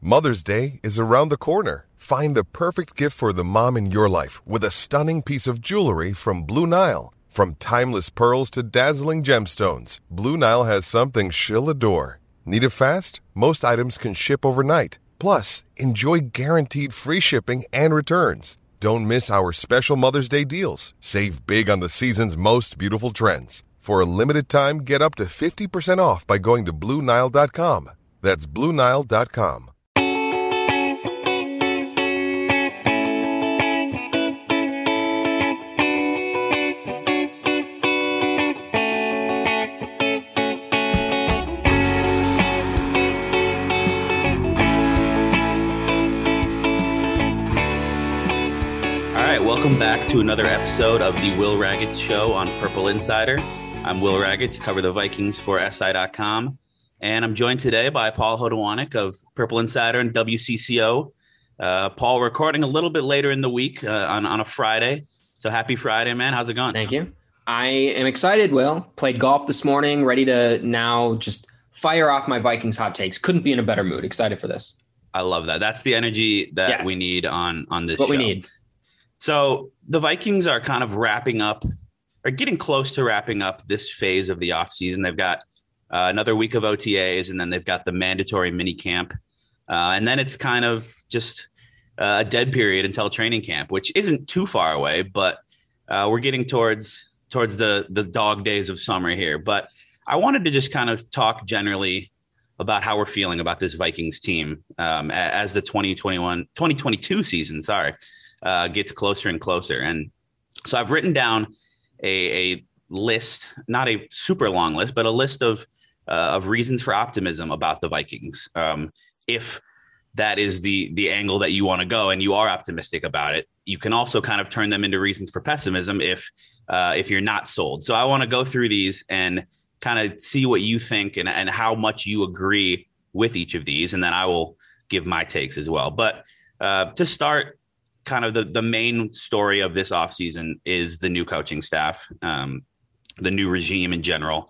Mother's Day is around the corner. Find the perfect gift for the mom in your life with a stunning piece of jewelry from Blue Nile. From timeless pearls to dazzling gemstones, Blue Nile has something she'll adore. Need it fast? Most items can ship overnight. Plus, enjoy guaranteed free shipping and returns. Don't miss our special Mother's Day deals. Save big on the season's most beautiful trends. For a limited time, get up to 50% off by going to BlueNile.com. That's BlueNile.com. Welcome back to another episode of the Will Ragatz Show on Purple Insider. I'm Will Ragatz, cover the Vikings for SI.com, and I'm joined today by Paul Hodowanik of Purple Insider and WCCO. Paul, recording a little bit later in the week on a Friday, so happy Friday, man. How's it going? Thank you. I am excited, Will. Played golf this morning, ready to now just fire off my Vikings hot takes. Couldn't be in a better mood. Excited for this. I love that. That's the energy that we need on this show. What we need. So the Vikings are kind of wrapping up or getting close to wrapping up this phase of the offseason. They've got another week of OTAs, and then they've got the mandatory mini camp. And then it's kind of just a dead period until training camp, which isn't too far away, but we're getting towards the dog days of summer here. But I wanted to just kind of talk generally about how we're feeling about this Vikings team as the 2022 season, gets closer and closer. And so I've written down a list, not a super long list, but a list of reasons for optimism about the Vikings. If that is the angle that you want to go and you are optimistic about it, you can also kind of turn them into reasons for pessimism if you're not sold. So I want to go through these and kind of see what you think and how much you agree with each of these. And then I will give my takes as well. But to start, kind of the main story of this offseason is the new coaching staff, the new regime in general.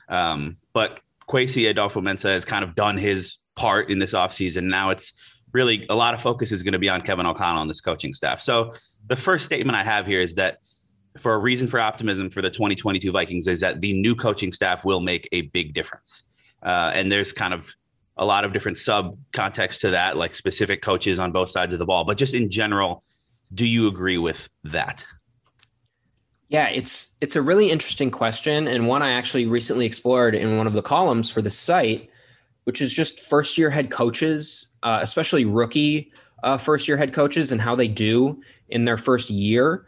But Kwesi Adofo-Mensah has kind of done his part in this offseason. Now it's really a lot of focus is going to be on Kevin O'Connell and this coaching staff. So the first statement I have here is that for a reason for optimism for the 2022 Vikings is that the new coaching staff will make a big difference. And there's kind of a lot of different sub context to that, like specific coaches on both sides of the ball. But just in general, do you agree with that? Yeah, it's a really interesting question, and one I actually recently explored in one of the columns for the site, which is just first-year head coaches, especially rookie first-year head coaches, and how they do in their first year.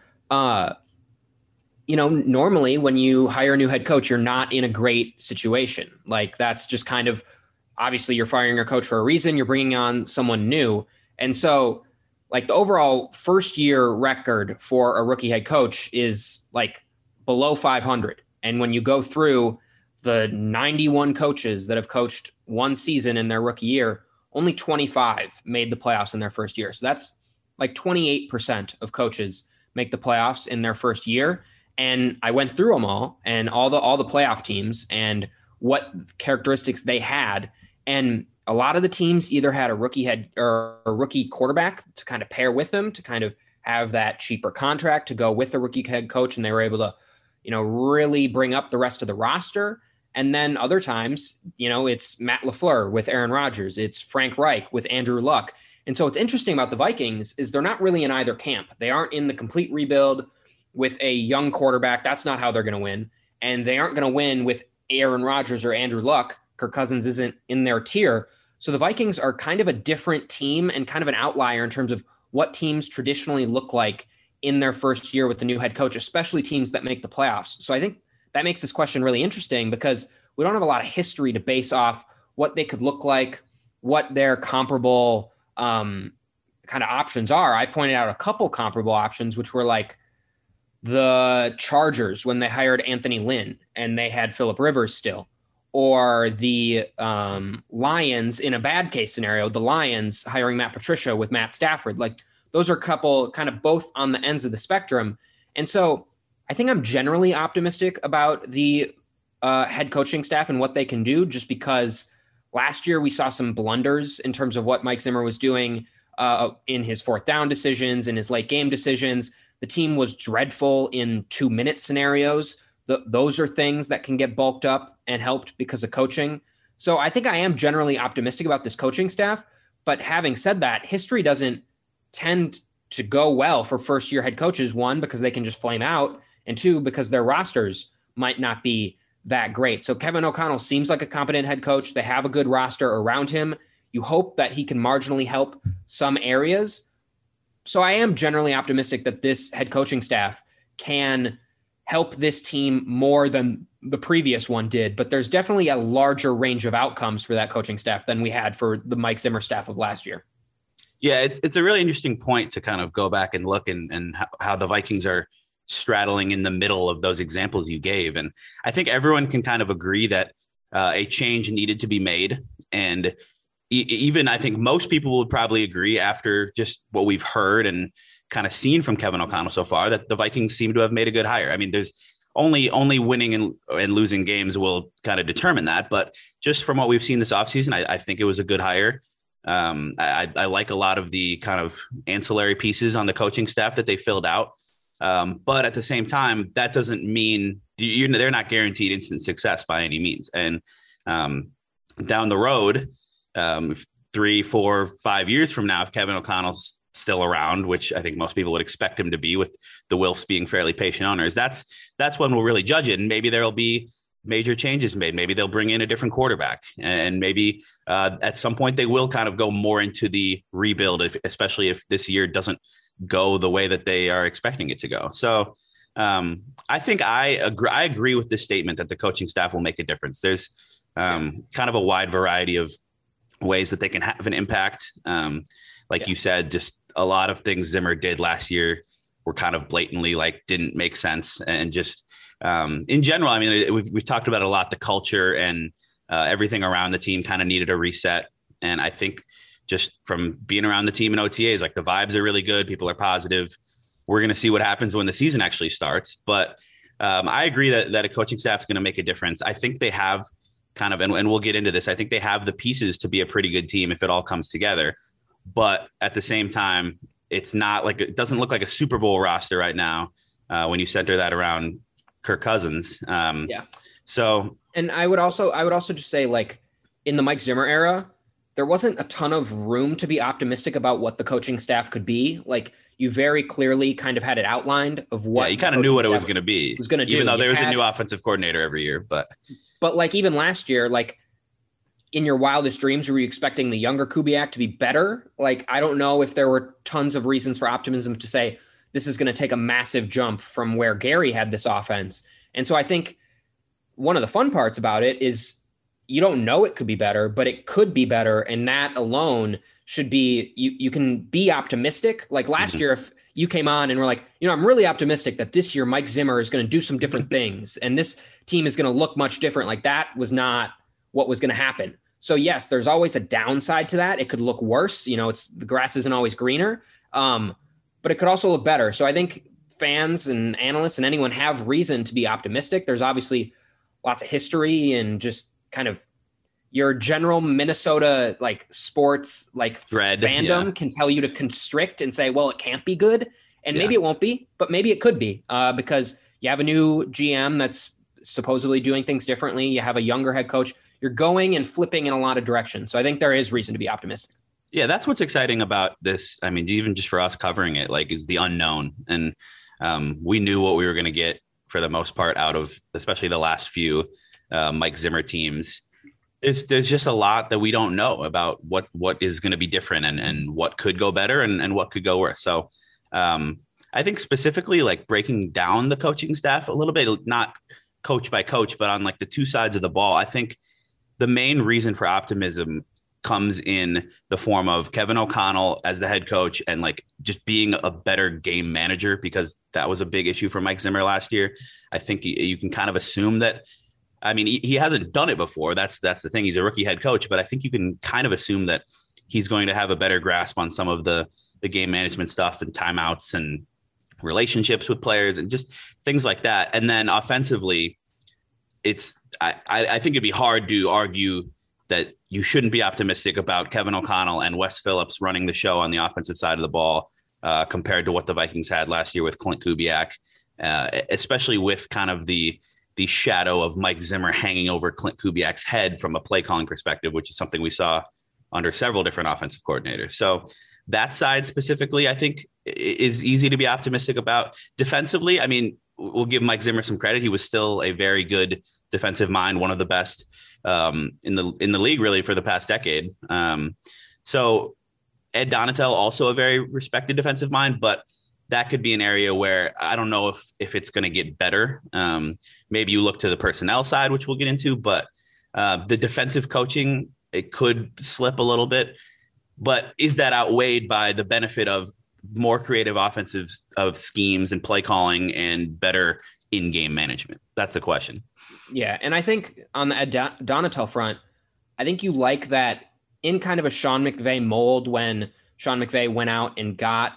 Normally when you hire a new head coach, you're not in a great situation. Like that's just kind of, obviously you're firing your coach for a reason, you're bringing on someone new. And so like the overall first year record for a rookie head coach is like below 500. And when you go through the 91 coaches that have coached one season in their rookie year, only 25 made the playoffs in their first year. So that's like 28% of coaches make the playoffs in their first year. And I went through them all and all the playoff teams and what characteristics they had. And a lot of the teams either had a rookie head or a rookie quarterback to kind of pair with them, to kind of have that cheaper contract to go with the rookie head coach. And they were able to, really bring up the rest of the roster. And then other times, it's Matt LaFleur with Aaron Rodgers. It's Frank Reich with Andrew Luck. And so what's interesting about the Vikings is they're not really in either camp. They aren't in the complete rebuild with a young quarterback. That's not how they're going to win. And they aren't going to win with Aaron Rodgers or Andrew Luck. Kirk Cousins isn't in their tier. So the Vikings are kind of a different team and kind of an outlier in terms of what teams traditionally look like in their first year with the new head coach, especially teams that make the playoffs. So I think that makes this question really interesting because we don't have a lot of history to base off what they could look like, what their comparable kind of options are. I pointed out a couple comparable options, which were like the Chargers when they hired Anthony Lynn and they had Phillip Rivers still, or the Lions in a bad case scenario, the Lions hiring Matt Patricia with Matt Stafford. Like those are a couple kind of both on the ends of the spectrum. And so I think I'm generally optimistic about the head coaching staff and what they can do, just because Last year, we saw some blunders in terms of what Mike Zimmer was doing in his fourth down decisions, in his late game decisions. The team was dreadful in 2-minute scenarios. Those are things that can get bulked up and helped because of coaching. So I think I am generally optimistic about this coaching staff. But having said that, history doesn't tend to go well for first-year head coaches. One, because they can just flame out, and two, because their rosters might not be that great. So Kevin O'Connell seems like a competent head coach. They have a good roster around him. You hope that he can marginally help some areas. So I am generally optimistic that this head coaching staff can help this team more than the previous one did. But there's definitely a larger range of outcomes for that coaching staff than we had for the Mike Zimmer staff of last year. Yeah, it's a really interesting point to kind of go back and look and how the Vikings are straddling in the middle of those examples you gave. And I think everyone can kind of agree that a change needed to be made. And even I think most people would probably agree after just what we've heard and kind of seen from Kevin O'Connell so far that the Vikings seem to have made a good hire. I mean, there's only winning and losing games will kind of determine that. But just from what we've seen this offseason, I think it was a good hire. I like a lot of the kind of ancillary pieces on the coaching staff that they filled out. But at the same time, that doesn't mean they're not guaranteed instant success by any means. And down the road, 3, 4, 5 years from now, if Kevin O'Connell's still around, which I think most people would expect him to be, with the Wilfs being fairly patient owners, that's when we'll really judge it. And maybe there'll be major changes made. Maybe they'll bring in a different quarterback, and maybe at some point they will kind of go more into the rebuild, especially if this year doesn't go the way that they are expecting it to go. So I think I agree with this statement that the coaching staff will make a difference. There's kind of a wide variety of ways that they can have an impact. You said, just a lot of things Zimmer did last year were kind of blatantly didn't make sense. And just in general, I mean, we've talked about it a lot, the culture and everything around the team kind of needed a reset. And I think just from being around the team in OTAs, the vibes are really good. People are positive. We're going to see what happens when the season actually starts. But I agree that a coaching staff is going to make a difference. I think they have kind of, and we'll get into this, I think they have the pieces to be a pretty good team if it all comes together. But at the same time, it's not it doesn't look like a Super Bowl roster right now when you center that around Kirk Cousins. So, and I would also just say, in the Mike Zimmer era, there wasn't a ton of room to be optimistic about what the coaching staff could be. You very clearly kind of had it outlined of what you kind of knew what it was going to be. Even though there was a new offensive coordinator every year, but even last year, in your wildest dreams, were you expecting the younger Kubiak to be better? I don't know if there were tons of reasons for optimism to say this is going to take a massive jump from where Gary had this offense. And so I think one of the fun parts about it is you don't know it could be better, but it could be better. And that alone should be, you can be optimistic. Last year, if you came on and were I'm really optimistic that this year Mike Zimmer is going to do some different things and this team is going to look much different. That was not what was going to happen. So yes, there's always a downside to that. It could look worse. The grass isn't always greener, but it could also look better. So I think fans and analysts and anyone have reason to be optimistic. There's obviously lots of history and just kind of your general Minnesota sports thread fandom can tell you to constrict and say, well, it can't be good. And maybe it won't be, but maybe it could be because you have a new GM that's supposedly doing things differently. You have a younger head coach. You're going and flipping in a lot of directions. So I think there is reason to be optimistic. Yeah, that's what's exciting about this. I mean, even just for us covering it, is the unknown. And we knew what we were going to get for the most part out of especially the last few Mike Zimmer teams. There's just a lot that we don't know about what is going to be different and what could go better and what could go worse. So I think specifically breaking down the coaching staff a little bit, not coach by coach, but on the two sides of the ball, I think the main reason for optimism comes in the form of Kevin O'Connell as the head coach and just being a better game manager, because that was a big issue for Mike Zimmer last year. I think you can kind of assume that. I mean, he hasn't done it before. That's the thing. He's a rookie head coach, but I think you can kind of assume that he's going to have a better grasp on some of the game management stuff and timeouts and relationships with players and just things like that. And then offensively, I think it'd be hard to argue that you shouldn't be optimistic about Kevin O'Connell and Wes Phillips running the show on the offensive side of the ball compared to what the Vikings had last year with Clint Kubiak, especially with kind of the shadow of Mike Zimmer hanging over Clint Kubiak's head from a play calling perspective, which is something we saw under several different offensive coordinators. So that side specifically, I think, is easy to be optimistic about. Defensively, I mean, we'll give Mike Zimmer some credit. He was still a very good defensive mind, one of the best in the league, really, for the past decade. So Ed Donatel, also a very respected defensive mind, but that could be an area where I don't know if it's going to get better. Maybe you look to the personnel side, which we'll get into, but the defensive coaching, it could slip a little bit. But is that outweighed by the benefit of more creative offensive schemes and play calling and better in-game management? That's the question. Yeah, and I think on the Donatel front, I think you like that in kind of a Sean McVay mold when Sean McVay went out and got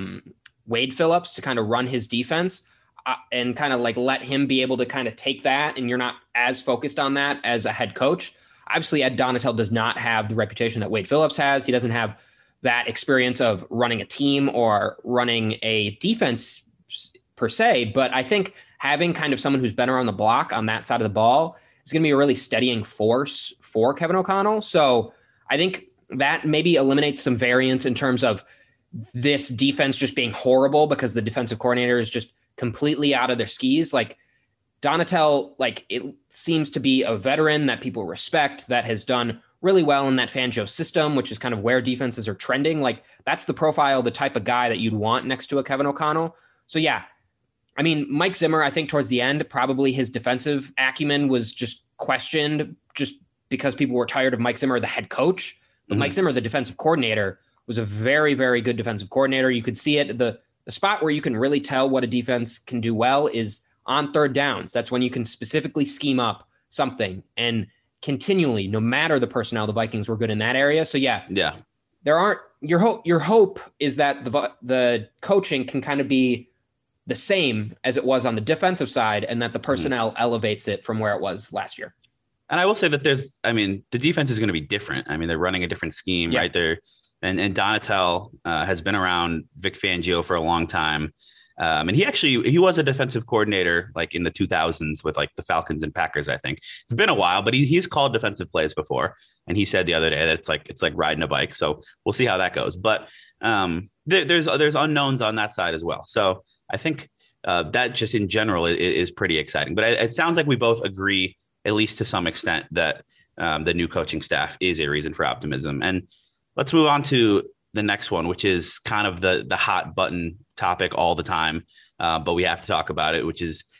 Wade Phillips to kind of run his defense and kind of like let him be able to kind of take that, and you're not as focused on that as a head coach. Obviously, Ed Donatel does not have the reputation that Wade Phillips has. He doesn't have that experience of running a team or running a defense per se, but I think having kind of someone who's been around the block on that side of the ball is going to be a really steadying force for Kevin O'Connell. So I think that maybe eliminates some variance in terms of this defense just being horrible because the defensive coordinator is just completely out of their skis. Like Donatel, like it seems to be a veteran that people respect, that has done really well in that Fangio system, which is kind of where defenses are trending. Like that's the profile, the type of guy that you'd want next to a Kevin O'Connell. So yeah, I mean, Mike Zimmer, I think towards the end, probably his defensive acumen was just questioned just because people were tired of Mike Zimmer, the head coach. But Mike Zimmer, the defensive coordinator, was a very, very good defensive coordinator. You could see it. The spot where you can really tell what a defense can do well is on third downs. That's when you can specifically scheme up something and continually, no matter the personnel, the Vikings were good in that area. So yeah. There aren't your hope is that the coaching can kind of be the same as it was on the defensive side, and that the personnel elevates it from where it was last year. And I will say that the defense is going to be different. I mean, they're running a different scheme right there. And Donatel has been around Vic Fangio for a long time. And he was a defensive coordinator like in the 2000s with like the Falcons and Packers, I think. It's been a while, but he's called defensive plays before. And he said the other day that it's like riding a bike. So we'll see how that goes. But there's unknowns on that side as well. So I think that just in general is pretty exciting. But it sounds like we both agree, at least to some extent, that the new coaching staff is a reason for optimism. And let's move on to the next one, which is kind of the hot button topic all the time, but we have to talk about it, which is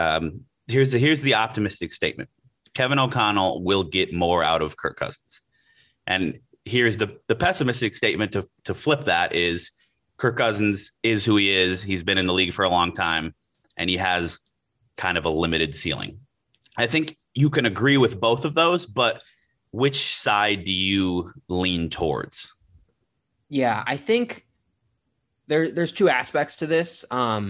here's the optimistic statement. Kevin O'Connell will get more out of Kirk Cousins. And here's the pessimistic statement to flip that is Kirk Cousins is who he is. He's been in the league for a long time, and he has kind of a limited ceiling. I think you can agree with both of those, but which side do you lean towards? Yeah, I think there's two aspects to this.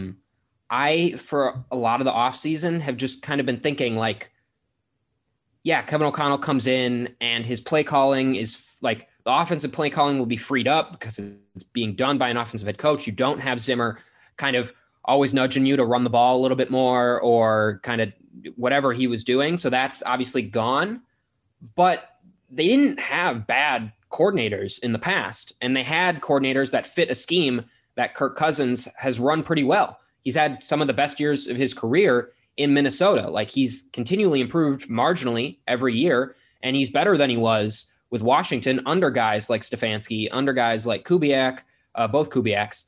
I, for a lot of the offseason, have just kind of been thinking like, yeah, Kevin O'Connell comes in and his play calling is like the offensive play calling will be freed up because it's being done by an offensive head coach. You don't have Zimmer kind of always nudging you to run the ball a little bit more or kind of whatever he was doing. So that's obviously gone. But they didn't have bad coordinators in the past, and they had coordinators that fit a scheme that Kirk Cousins has run pretty well. He's had some of the best years of his career in Minnesota. Like he's continually improved marginally every year, and he's better than he was with Washington under guys like Stefanski, under guys like Kubiak, both Kubiaks.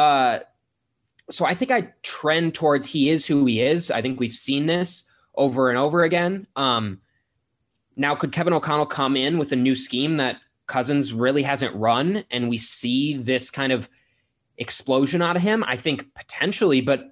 So I think I trend towards he is who he is. I think we've seen this over and over again. Now, could Kevin O'Connell come in with a new scheme that Cousins really hasn't run, and we see this kind of explosion out of him? I think potentially, but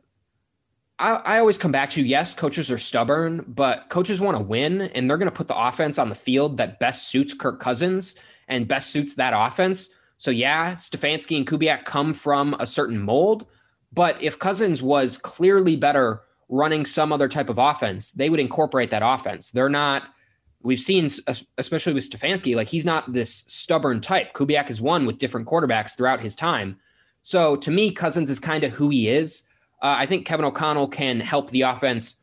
I always come back to, yes, coaches are stubborn, but coaches want to win, and they're going to put the offense on the field that best suits Kirk Cousins and best suits that offense. So yeah, Stefanski and Kubiak come from a certain mold, but if Cousins was clearly better running some other type of offense, they would incorporate that offense. They're not we've seen, especially with Stefanski, like he's not this stubborn type. Kubiak has won with different quarterbacks throughout his time. So to me, Cousins is kind of who he is. I think Kevin O'Connell can help the offense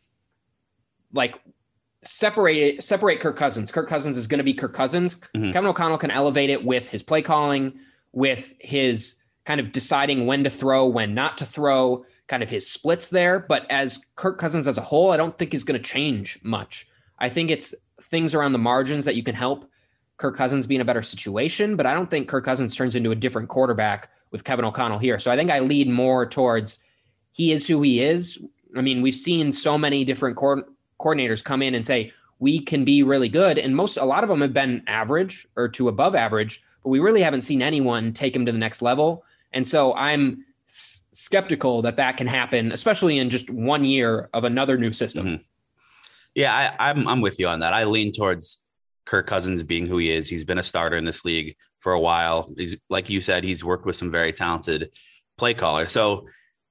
like separate Kirk Cousins. Kirk Cousins is going to be Kirk Cousins. Mm-hmm. Kevin O'Connell can elevate it with his play calling, with his kind of deciding when to throw, when not to throw, kind of his splits there. But as Kirk Cousins as a whole, I don't think is going to change much. I think it's things around the margins that you can help Kirk Cousins be in a better situation, but I don't think Kirk Cousins turns into a different quarterback with Kevin O'Connell here. So I think I lead more towards he is who he is. I mean, we've seen so many different coordinators come in and say, we can be really good. And a lot of them have been average or to above average, but we really haven't seen anyone take him to the next level. And so I'm skeptical that can happen, especially in just 1 year of another new system. Mm-hmm. Yeah, I'm with you on that. I lean towards Kirk Cousins being who he is. He's been a starter in this league for a while. He's, like you said, he's worked with some very talented play callers. So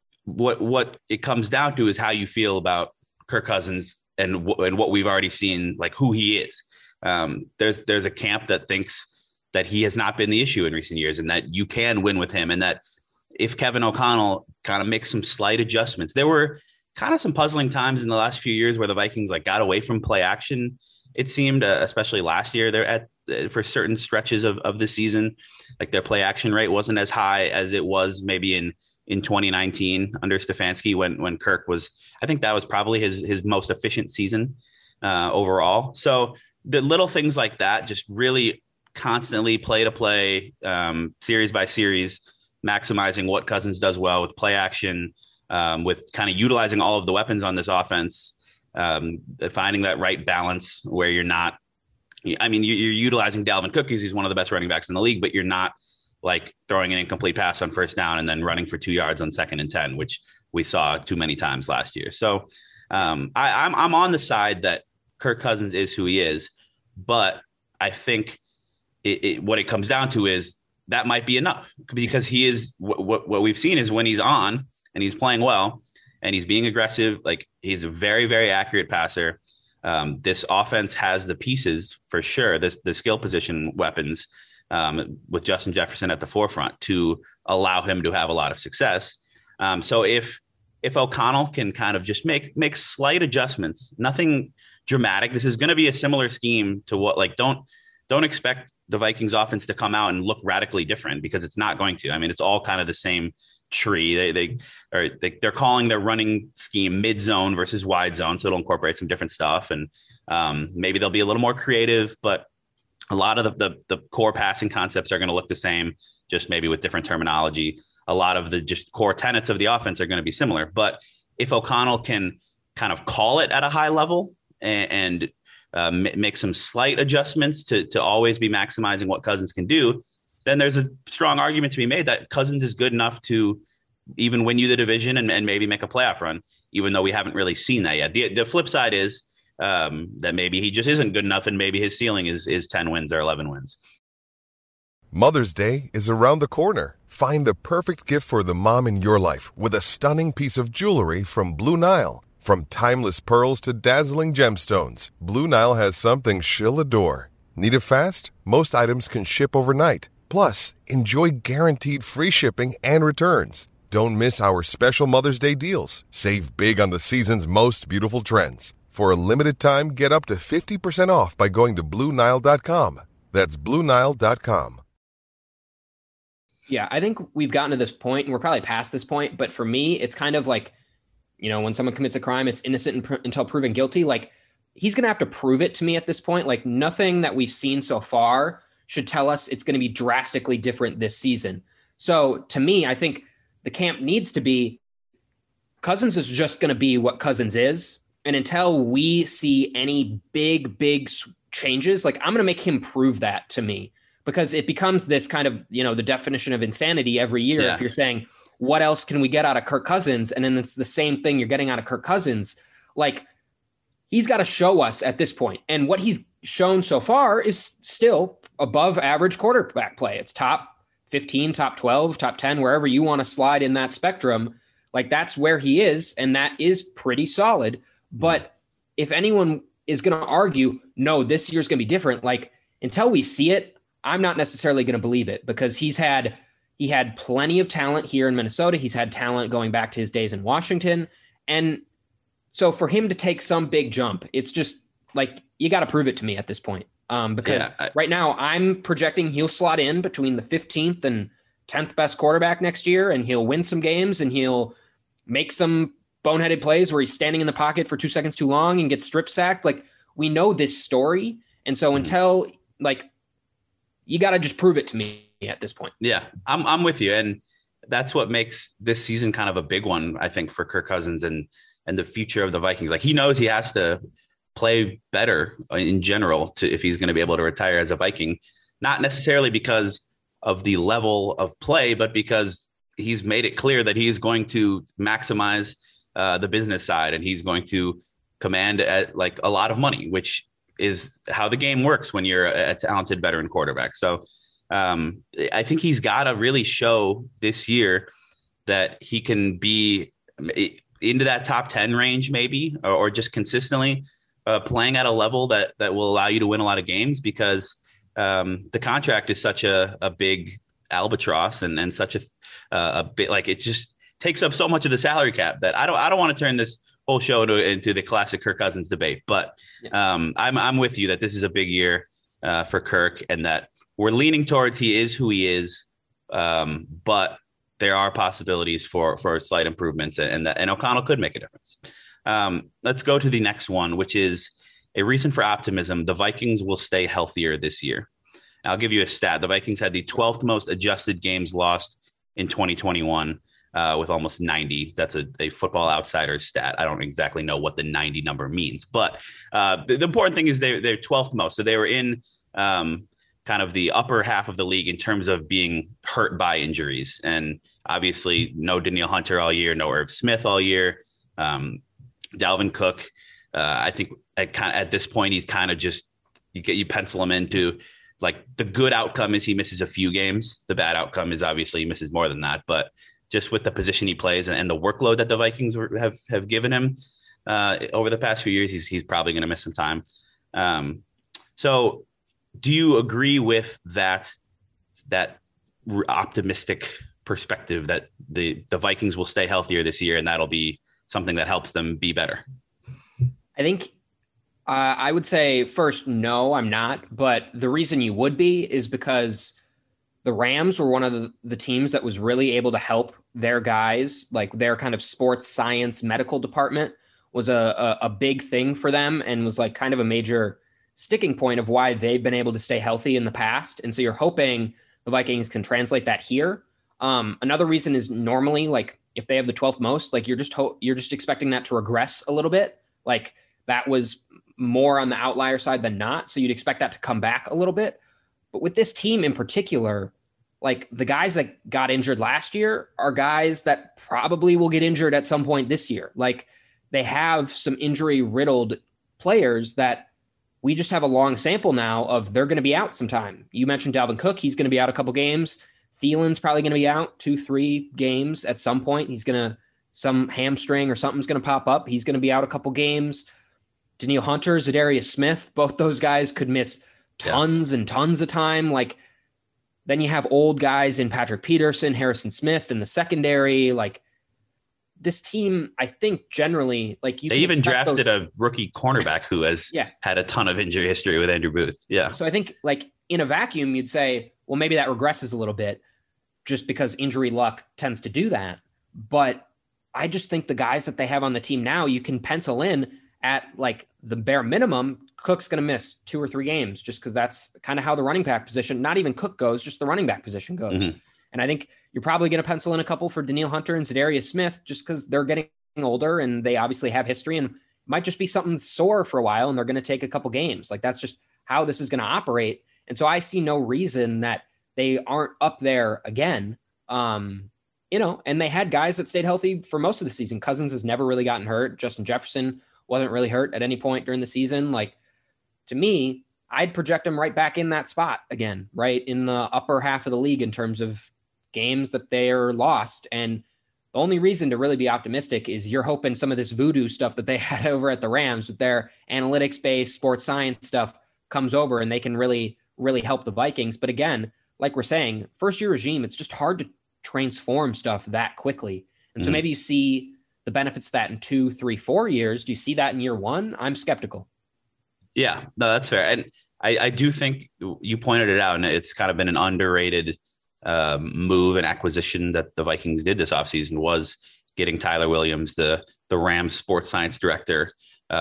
what it comes down to is how you feel about Kirk Cousins and what we've already seen, like who he is. There's a camp that thinks that he has not been the issue in recent years and that you can win with him. And that if Kevin O'Connell kind of makes some slight adjustments, there were kind of some puzzling times in the last few years where the Vikings like got away from play action. It seemed, especially last year, they're for certain stretches of the season, like their play action rate wasn't as high as it was maybe in 2019 under Stefanski when Kirk was, I think that was probably his most efficient season overall. So the little things like that, just really constantly play to play, series by series, maximizing what Cousins does well with play action, with kind of utilizing all of the weapons on this offense, finding that right balance where you're not, I mean, you're utilizing Dalvin Cook because he's one of the best running backs in the league, but you're not like throwing an incomplete pass on first down and then running for 2 yards on 2nd and 10, which we saw too many times last year. So I'm on the side that Kirk Cousins is who he is, but I think what it comes down to is that might be enough because he is what we've seen is when he's on and he's playing well and he's being aggressive, like he's a very, very accurate passer. This offense has the pieces for sure, the skill position weapons, with Justin Jefferson at the forefront to allow him to have a lot of success. So if O'Connell can kind of just make slight adjustments, nothing dramatic, this is going to be a similar scheme to what, like, don't expect the Vikings offense to come out and look radically different because it's not going to. I mean, it's all kind of the same tree. They're calling their running scheme mid zone versus wide zone. So it'll incorporate some different stuff. And maybe they'll be a little more creative, but a lot of the core passing concepts are going to look the same, just maybe with different terminology. A lot of the just core tenets of the offense are going to be similar. But if O'Connell can kind of call it at a high level and make some slight adjustments to always be maximizing what Cousins can do, then there's a strong argument to be made that Cousins is good enough to even win you the division and maybe make a playoff run, even though we haven't really seen that yet. The flip side is that maybe he just isn't good enough and maybe his ceiling is 10 wins or 11 wins. Mother's Day is around the corner. Find the perfect gift for the mom in your life with a stunning piece of jewelry from Blue Nile. From timeless pearls to dazzling gemstones, Blue Nile has something she'll adore. Need it fast? Most items can ship overnight. Plus, enjoy guaranteed free shipping and returns. Don't miss our special Mother's Day deals. Save big on the season's most beautiful trends. For a limited time, get up to 50% off by going to BlueNile.com. That's BlueNile.com. Yeah, I think we've gotten to this point, and we're probably past this point, but for me, it's kind of like, when someone commits a crime, it's innocent until proven guilty. Like, he's going to have to prove it to me at this point. Like, nothing that we've seen so far should tell us it's going to be drastically different this season. So to me, I think the camp needs to be Cousins is just going to be what Cousins is. And until we see any big changes, like, I'm going to make him prove that to me, because it becomes this kind of, the definition of insanity every year. Yeah. If you're saying, what else can we get out of Kirk Cousins? And then it's the same thing you're getting out of Kirk Cousins. Like, he's got to show us at this point. And what he's shown so far is still above average quarterback play. It's top 15, top 12, top 10, wherever you want to slide in that spectrum. Like, that's where he is. And that is pretty solid. But if anyone is going to argue, no, this year's going to be different. Like, until we see it, I'm not necessarily going to believe it, because he had plenty of talent here in Minnesota. He's had talent going back to his days in Washington. And so for him to take some big jump, it's just like, you got to prove it to me at this point. Because right now I'm projecting he'll slot in between the 15th and 10th best quarterback next year, and he'll win some games and he'll make some boneheaded plays where he's standing in the pocket for 2 seconds too long and gets strip sacked. Like, we know this story. And so until you got to just prove it to me at this point. Yeah, I'm with you. And that's what makes this season kind of a big one, I think, for Kirk Cousins and the future of the Vikings. Like, he knows he has to play better in general if he's going to be able to retire as a Viking, not necessarily because of the level of play, but because he's made it clear that he's going to maximize the business side, and he's going to command like a lot of money, which is how the game works when you're a talented veteran quarterback. So I think he's got to really show this year that he can be into that top 10 range, maybe, or just consistently playing at a level that will allow you to win a lot of games, because the contract is such a big albatross and such a bit, like, it just takes up so much of the salary cap that I don't want to turn this whole show into the classic Kirk Cousins debate. But I'm with you that this is a big year for Kirk, and that we're leaning towards he is who he is. But there are possibilities for slight improvements, and O'Connell could make a difference. Let's go to the next one, which is a reason for optimism. The Vikings will stay healthier this year. I'll give you a stat. The Vikings had the 12th most adjusted games lost in 2021 with almost 90. That's a Football Outsiders stat. I don't exactly know what the 90 number means, but the important thing is they're 12th most. So they were in kind of the upper half of the league in terms of being hurt by injuries. And obviously no Danielle Hunter all year, no Irv Smith all year. Dalvin Cook, I think at this point, he's kind of just, you pencil him into, like, the good outcome is he misses a few games. The bad outcome is obviously he misses more than that. But just with the position he plays and the workload that the Vikings have given him over the past few years, he's probably going to miss some time. So do you agree with that optimistic perspective that the Vikings will stay healthier this year, and that'll be something that helps them be better? I think I would say first, no, I'm not. But the reason you would be is because the Rams were one of the teams that was really able to help their guys, like their kind of sports science medical department was a big thing for them, and was like kind of a major sticking point of why they've been able to stay healthy in the past. And so you're hoping the Vikings can translate that here. Another reason is normally, like, if they have the 12th most, like, you're just expecting that to regress a little bit. Like, that was more on the outlier side than not. So you'd expect that to come back a little bit. But with this team in particular, like, the guys that got injured last year are guys that probably will get injured at some point this year. Like, they have some injury riddled players that we just have a long sample now of they're going to be out sometime. You mentioned Dalvin Cook. He's going to be out a couple games. Thielen's probably going to be out 2-3 games at some point. Some hamstring or something's going to pop up. He's going to be out a couple games. Danielle Hunter, Zadarius Smith, both those guys could miss tons and tons of time. Like, then you have old guys in Patrick Peterson, Harrison Smith in the secondary. Like, this team, I think generally, like, they even drafted a rookie cornerback who has had a ton of injury history with Andrew Booth. Yeah. So I think, like, in a vacuum, you'd say, well, maybe that regresses a little bit just because injury luck tends to do that. But I just think the guys that they have on the team now, you can pencil in at, like, the bare minimum. Cook's going to miss 2 or 3 games just because that's kind of how the running back position, not even Cook goes, just the running back position goes. Mm-hmm. And I think you're probably going to pencil in a couple for Danielle Hunter and Zadarius Smith just because they're getting older and they obviously have history, and might just be something sore for a while and they're going to take a couple games. Like, that's just how this is going to operate. And so I see no reason that they aren't up there again. And they had guys that stayed healthy for most of the season. Cousins has never really gotten hurt. Justin Jefferson wasn't really hurt at any point during the season. Like, to me, I'd project them right back in that spot again, right in the upper half of the league in terms of games that they're lost. And The only reason to really be optimistic is you're hoping some of this voodoo stuff that they had over at the Rams with their analytics-based sports science stuff comes over and they can really, really help the Vikings. But again, like we're saying, first-year regime, it's just hard to transform stuff that quickly. And so maybe you see the benefits of that in 2, 3, 4 years. Do you see that in year one? I'm skeptical. Yeah, no, that's fair. And I do think you pointed it out, and it's kind of been an underrated move and acquisition that the Vikings did this offseason was getting Tyler Williams, the Rams sports science director,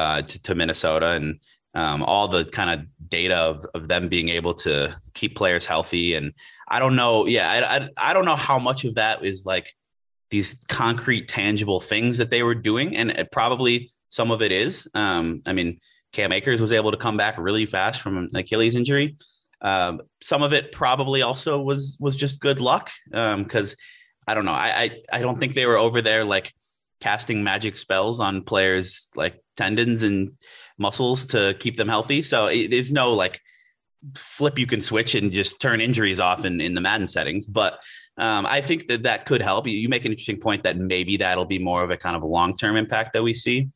to Minnesota, and all the kind of data of them being able to keep players healthy. And I don't know. Yeah, I don't know how much of that is like these concrete, tangible things that they were doing. And probably some of it is. I mean, Cam Akers was able to come back really fast from an Achilles injury. Some of it probably also was just good luck. Because I don't know. I don't think they were over there like casting magic spells on players like tendons and muscles to keep them healthy. So there's no like flip you can switch and just turn injuries off in the Madden settings. But I think that could help. You make an interesting point that maybe that'll be more of a kind of long-term impact that we see.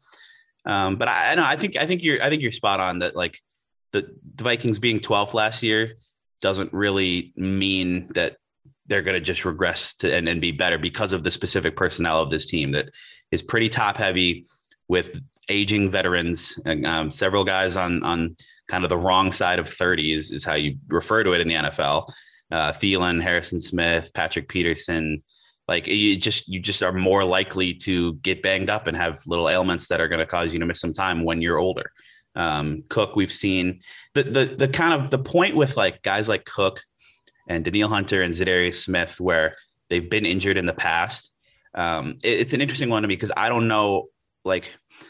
But I think you're spot on that. Like the Vikings being 12th last year doesn't really mean that they're going to just regress to and be better because of the specific personnel of this team that is pretty top heavy with aging veterans and several guys on kind of the wrong side of 30 is how you refer to it in the NFL. Thielen, Harrison Smith, Patrick Peterson, like you just are more likely to get banged up and have little ailments that are going to cause you to miss some time when you're older. Cook, we've seen the kind of the point with like guys like Cook and Danielle Hunter and Za'Darius Smith, where they've been injured in the past. It's an interesting one to me because I don't know, like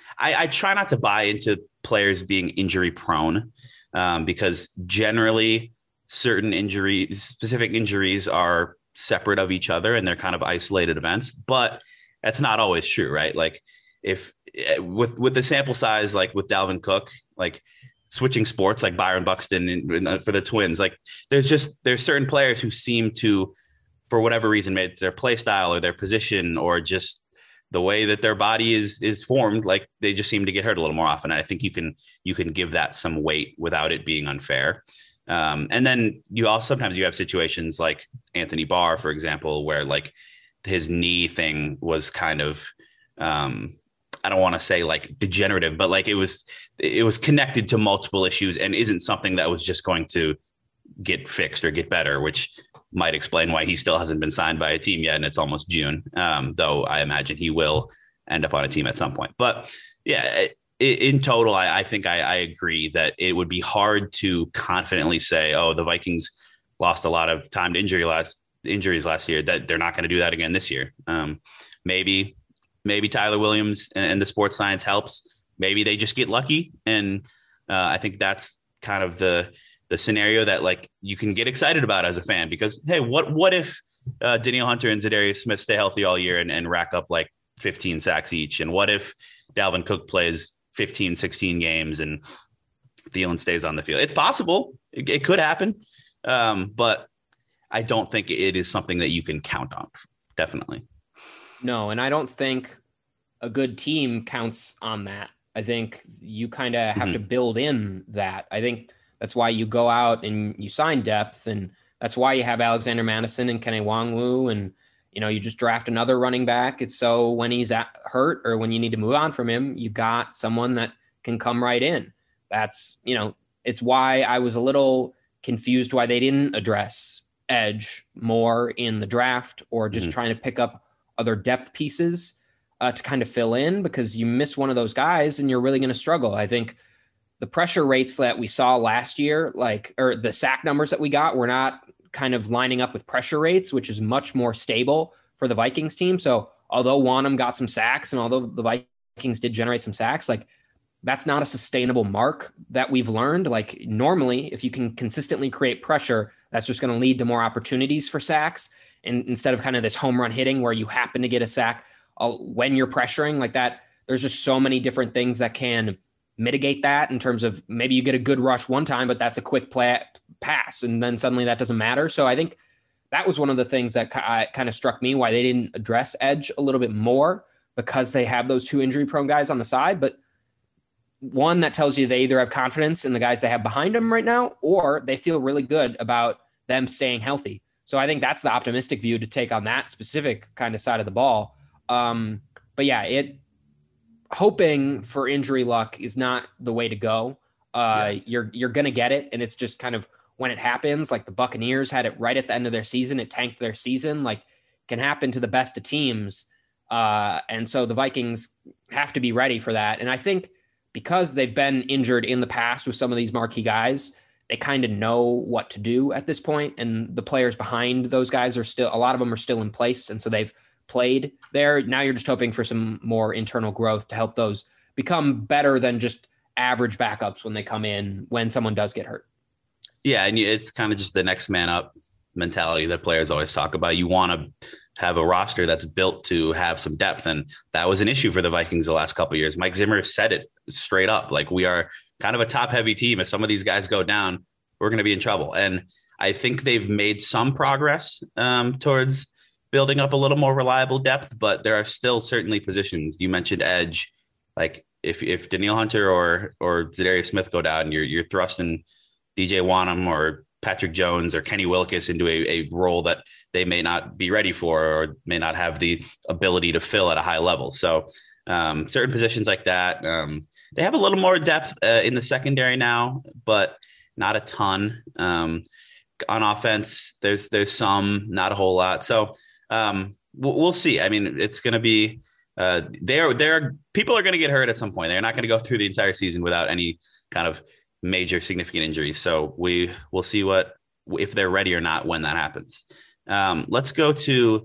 I try not to buy into players being injury prone because generally certain injuries, specific injuries are separate of each other and they're kind of isolated events, but that's not always true, right? Like if with the sample size, like with Dalvin Cook, like switching sports, like Byron Buxton for the Twins, like there's certain players who seem to, for whatever reason, maybe their play style or their position or just the way that their body is formed, like they just seem to get hurt a little more often. And I think you can give that some weight without it being unfair. And then sometimes you have situations like Anthony Barr, for example, where like his knee thing was kind of, I don't want to say like degenerative, but like it was connected to multiple issues and isn't something that was just going to get fixed or get better, which might explain why he still hasn't been signed by a team yet. And it's almost June. Though I imagine he will end up on a team at some point, but yeah, in total, I think I agree that it would be hard to confidently say, oh, the Vikings lost a lot of time to injuries last year, that they're not going to do that again this year. Maybe Tyler Williams and the sports science helps. Maybe they just get lucky. And I think that's kind of the scenario that like you can get excited about as a fan, because, hey, what if Danielle Hunter and Za'Darius Smith stay healthy all year and rack up like 15 sacks each? And what if Dalvin Cook plays 15, 16 games and Thielen stays on the field? It's possible. It could happen. But I don't think it is something that you can count on. Definitely. No, and I don't think a good team counts on that. I think you kind of have to build in that. I think that's why you go out and you sign depth, and that's why you have Alexander Madison and Kene Nwangwu, and you just draft another running back. It's so when he's hurt or when you need to move on from him, you got someone that can come right in. That's, it's why I was a little confused why they didn't address edge more in the draft, or just trying to pick up other depth pieces to kind of fill in, because you miss one of those guys and you're really going to struggle. I think the pressure rates that we saw last year, or the sack numbers that we got, were not kind of lining up with pressure rates, which is much more stable for the Vikings team. So although Wanham got some sacks and although the Vikings did generate some sacks, like that's not a sustainable mark that we've learned. Like normally, if you can consistently create pressure, that's just going to lead to more opportunities for sacks. And instead of kind of this home run hitting where you happen to get a sack when you're pressuring like that, there's just so many different things that can mitigate that, in terms of maybe you get a good rush one time, but that's a quick pass, and then suddenly that doesn't matter. So I think that was one of the things that kind of struck me, why they didn't address edge a little bit more, because they have those 2 injury prone guys on the side. But one, that tells you they either have confidence in the guys they have behind them right now, or they feel really good about them staying healthy. So I think that's the optimistic view to take on that specific kind of side of the ball. But yeah, hoping for injury luck is not the way to go. You're going to get it. And it's just kind of when it happens, like the Buccaneers had it right at the end of their season, it tanked their season, like can happen to the best of teams. And so the Vikings have to be ready for that. And I think because they've been injured in the past with some of these marquee guys, they kind of know what to do at this point. And the players behind those guys are still, a lot of them are still in place. And so they've played there. Now you're just hoping for some more internal growth to help those become better than just average backups when they come in, when someone does get hurt. Yeah. And it's kind of just the next man up mentality that players always talk about. You want to have a roster that's built to have some depth. And that was an issue for the Vikings the last couple of years. Mike Zimmer said it straight up. Like, we are kind of a top heavy team. If some of these guys go down, we're going to be in trouble. And I think they've made some progress towards building up a little more reliable depth, but there are still certainly positions. You mentioned edge. Like if Danielle Hunter or Za'Darius Smith go down, you're thrusting DJ Wanham or Patrick Jones or Kenny Wilkes into a role that they may not be ready for or may not have the ability to fill at a high level. So certain positions like that, they have a little more depth in the secondary now, but not a ton. On offense, there's some, not a whole lot. So we'll see. I mean, it's going to be people are going to get hurt at some point. They're not going to go through the entire season without any kind of major significant injuries. So we'll see if they're ready or not when that happens. Let's go to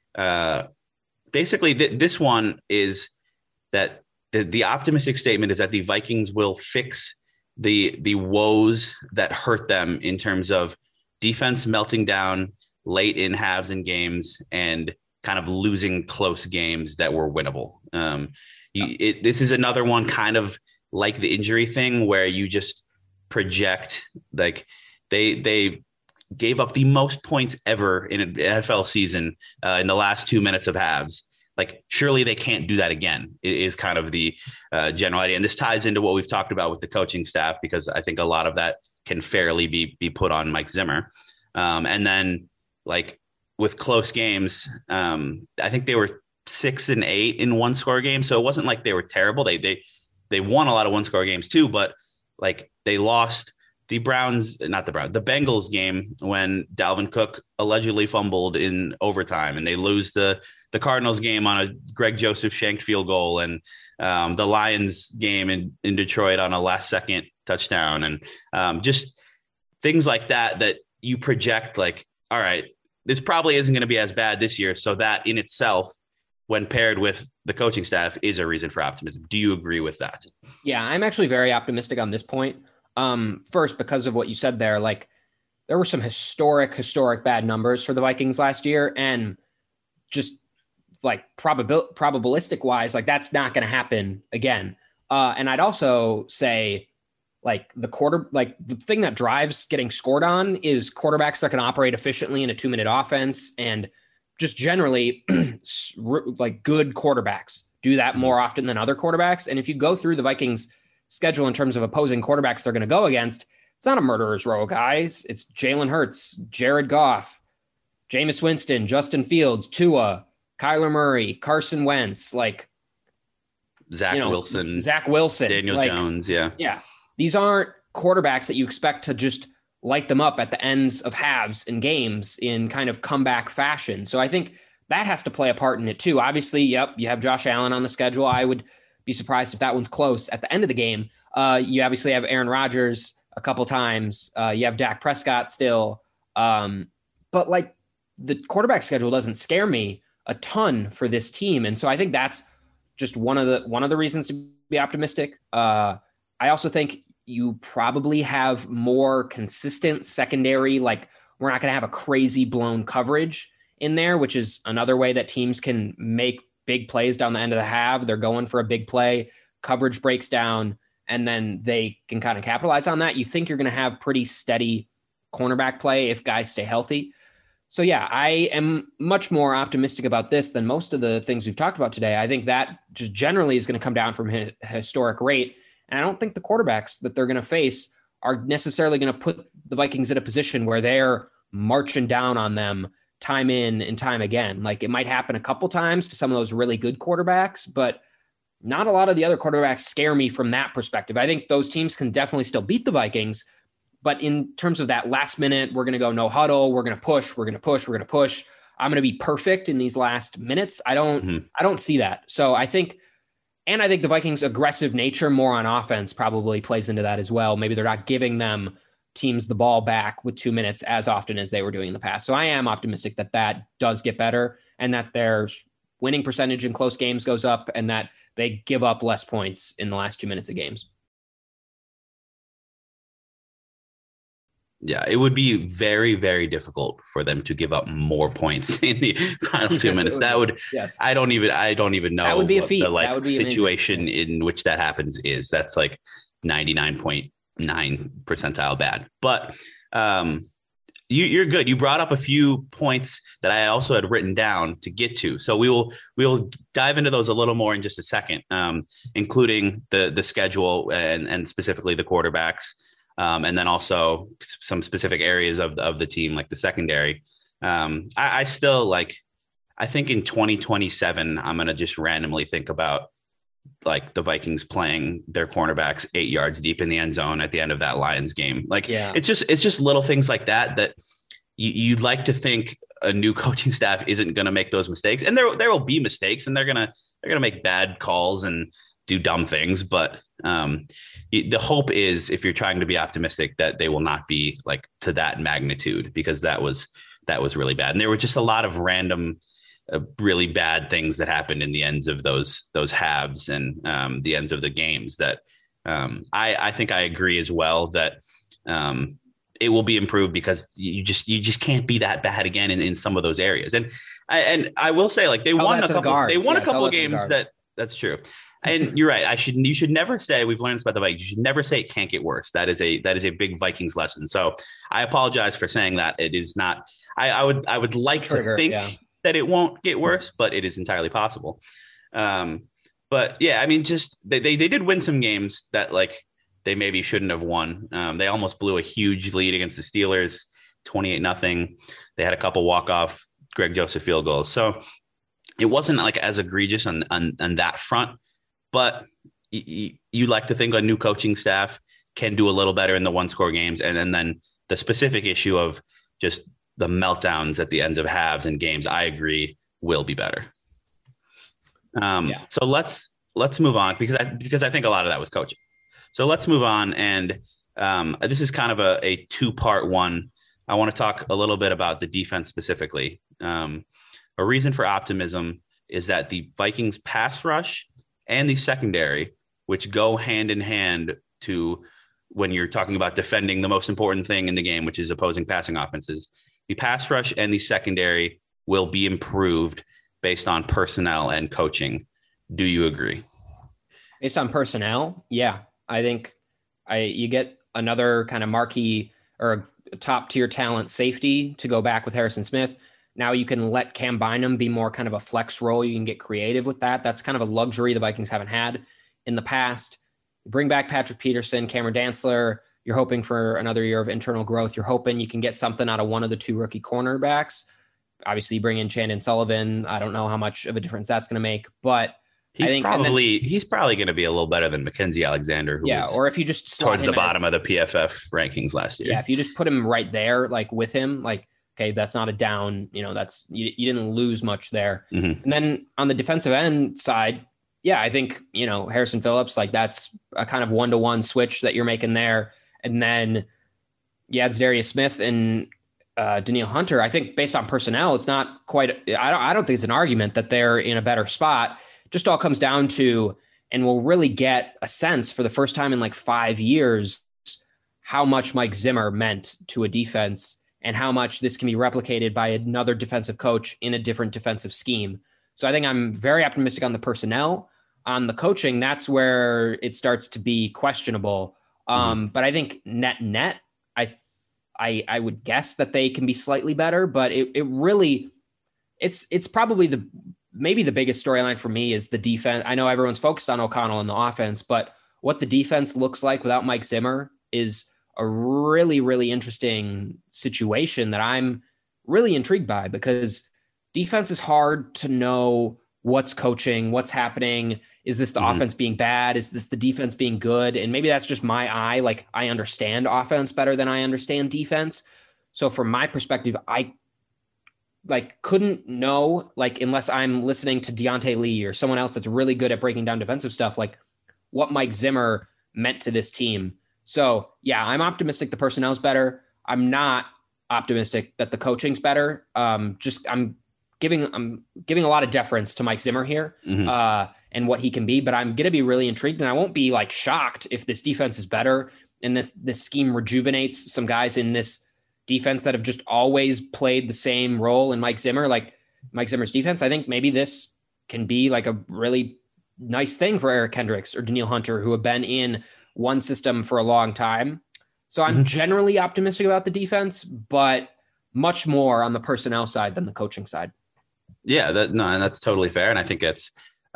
basically this one is that the optimistic statement is that the Vikings will fix the woes that hurt them in terms of defense melting down late in halves and games and kind of losing close games that were winnable. This is another one kind of like the injury thing where you just project, like they gave up the most points ever in an NFL season in the last 2 minutes of halves. Like, surely they can't do that again is kind of the general idea. And this ties into what we've talked about with the coaching staff, because I think a lot of that can fairly be put on Mike Zimmer. And then, like, with close games, I think they were 6-8 in 1-score games. So it wasn't like they were terrible. They won a lot of 1-score games too, but like they lost the Bengals game when Dalvin Cook allegedly fumbled in overtime, and they lose the Cardinals game on a Greg Joseph shanked field goal, and the Lions game in Detroit on a last second touchdown. And just things like that you project, like, all right, this probably isn't going to be as bad this year. So that in itself, when paired with the coaching staff, is a reason for optimism. Do you agree with that? Yeah, I'm actually very optimistic on this point. First, because of what you said there, like there were some historic bad numbers for the Vikings last year, and just like probabilistic wise, like that's not going to happen again. And I'd also say like the thing that drives getting scored on is quarterbacks that can operate efficiently in a 2-minute offense, and just generally like good quarterbacks do that more often than other quarterbacks. And if you go through the Vikings schedule in terms of opposing quarterbacks they're going to go against, it's not a murderer's row, guys. It's Jalen Hurts, Jared Goff, Jameis Winston, Justin Fields, Tua, Kyler Murray, Carson Wentz, like Zach Wilson, Daniel Jones. Yeah. These aren't quarterbacks that you expect to just light them up at the ends of halves and games in kind of comeback fashion. So I think that has to play a part in it too. Obviously, yep, you have Josh Allen on the schedule. I would be surprised if that one's close at the end of the game. You obviously have Aaron Rodgers a couple times. You have Dak Prescott still. But like the quarterback schedule doesn't scare me a ton for this team. And so I think that's just one of the reasons to be optimistic. I also think you probably have more consistent secondary. Like we're not going to have a crazy blown coverage in there, which is another way that teams can make big plays down the end of the half. They're going for a big play, coverage breaks down, and then they can kind of capitalize on that. You think you're going to have pretty steady cornerback play if guys stay healthy. So yeah, I am much more optimistic about this than most of the things we've talked about today. I think that just generally is going to come down from historic rate. And I don't think the quarterbacks that they're going to face are necessarily going to put the Vikings in a position where they're marching down on them time in and time again. Like it might happen a couple times to some of those really good quarterbacks, but not a lot of the other quarterbacks scare me from that perspective. I think those teams can definitely still beat the Vikings, but in terms of that last minute, we're going to go no huddle, we're going to push, we're going to push, we're going to push. I'm going to be perfect in these last minutes. I don't see that. So I think the Vikings' aggressive nature more on offense probably plays into that as well. Maybe they're not giving them teams the ball back with 2 minutes as often as they were doing in the past. So I am optimistic that that does get better and that their winning percentage in close games goes up and that they give up less points in the last 2 minutes of games. Yeah, it would be very, very difficult for them to give up more points in the final 2 minutes. I don't even know that would be a feat. The situation in which that happens is. That's like 99.9 percentile bad. But you're good. You brought up a few points that I also had written down to get to. So we'll dive into those a little more in just a second, including the schedule and specifically the quarterbacks. And then also some specific areas of the team, like the secondary. I still I think in 2027, I'm going to just randomly think about like the Vikings playing their cornerbacks 8 yards deep in the end zone at the end of that Lions game. It's just little things like that you'd like to think a new coaching staff isn't going to make those mistakes. And there will be mistakes and they're going to make bad calls and do dumb things. But the hope is, if you're trying to be optimistic, that they will not be like to that magnitude, because that was really bad. And there were just a lot of random, really bad things that happened in the ends of those halves and the ends of the games that I think I agree as well that it will be improved, because you just can't be that bad again in some of those areas. And I will say, like, they won a couple games that's true. And you're right. You should never say, we've learned this about the Vikings, you should never say it can't get worse. That is a big Vikings lesson. So I apologize for saying that. It is not, I would like to think that it won't get worse, but it is entirely possible. But yeah, I mean, just they did win some games that like they maybe shouldn't have won. They almost blew a huge lead against the Steelers, 28-0. They had a couple walk-off Greg Joseph field goals. So it wasn't like as egregious on that front. But you like to think a new coaching staff can do a little better in the one-score games. And then the specific issue of just the meltdowns at the ends of halves and games, I agree, will be better. So let's move on, because I think a lot of that was coaching. So let's move on. And this is kind of a two-part one. I want to talk a little bit about the defense specifically. A reason for optimism is that the Vikings pass rush and the secondary, which go hand in hand to when you're talking about defending the most important thing in the game, which is opposing passing offenses, the pass rush and the secondary will be improved based on personnel and coaching. Do you agree? Based on personnel? Yeah. I think you get another kind of marquee or top tier talent safety to go back with Harrison Smith. Now you can let Cam Bynum be more kind of a flex role. You can get creative with that. That's kind of a luxury the Vikings haven't had in the past. Bring back Patrick Peterson, Cameron Dantzler. You're hoping for another year of internal growth. You're hoping you can get something out of one of the two rookie cornerbacks. Obviously, you bring in Chandon Sullivan. I don't know how much of a difference that's going to make, but he's probably going to be a little better than Mackenzie Alexander, who was or if you just towards the bottom of the PFF rankings last year. Yeah, if you just put him right there, like with him, like, okay, that's not a down, that's, you didn't lose much there. Mm-hmm. And then on the defensive end side, yeah, I think, Harrison Phillips, like that's a kind of 1-to-1 switch that you're making there. And then it's Darius Smith and Danielle Hunter. I think based on personnel, it's not quite, I don't think it's an argument that they're in a better spot. Just all comes down to, and we'll really get a sense for the first time in like 5 years, how much Mike Zimmer meant to a defense and how much this can be replicated by another defensive coach in a different defensive scheme. So I think I'm very optimistic on the personnel. On the coaching, that's where it starts to be questionable. But I think net, I would guess that they can be slightly better, but it really, it's probably maybe the biggest storyline for me is the defense. I know everyone's focused on O'Connell and the offense, but what the defense looks like without Mike Zimmer is a really, really interesting situation that I'm really intrigued by, because defense is hard to know what's coaching, what's happening. Is this the offense being bad? Is this the defense being good? And maybe that's just my eye. Like, I understand offense better than I understand defense. So from my perspective, I couldn't know, like, unless I'm listening to Deontay Lee or someone else that's really good at breaking down defensive stuff, like what Mike Zimmer meant to this team. So yeah, I'm optimistic the personnel's better. I'm not optimistic that the coaching's better. I'm giving a lot of deference to Mike Zimmer here, and what he can be, but I'm going to be really intrigued, and I won't be like shocked if this defense is better and this scheme rejuvenates some guys in this defense that have just always played the same role in Mike Zimmer, like Mike Zimmer's defense. I think maybe this can be like a really nice thing for Eric Kendricks or Danielle Hunter, who have been in one system for a long time. So I'm generally optimistic about the defense, but much more on the personnel side than the coaching side. Yeah, and that's totally fair. And I think it's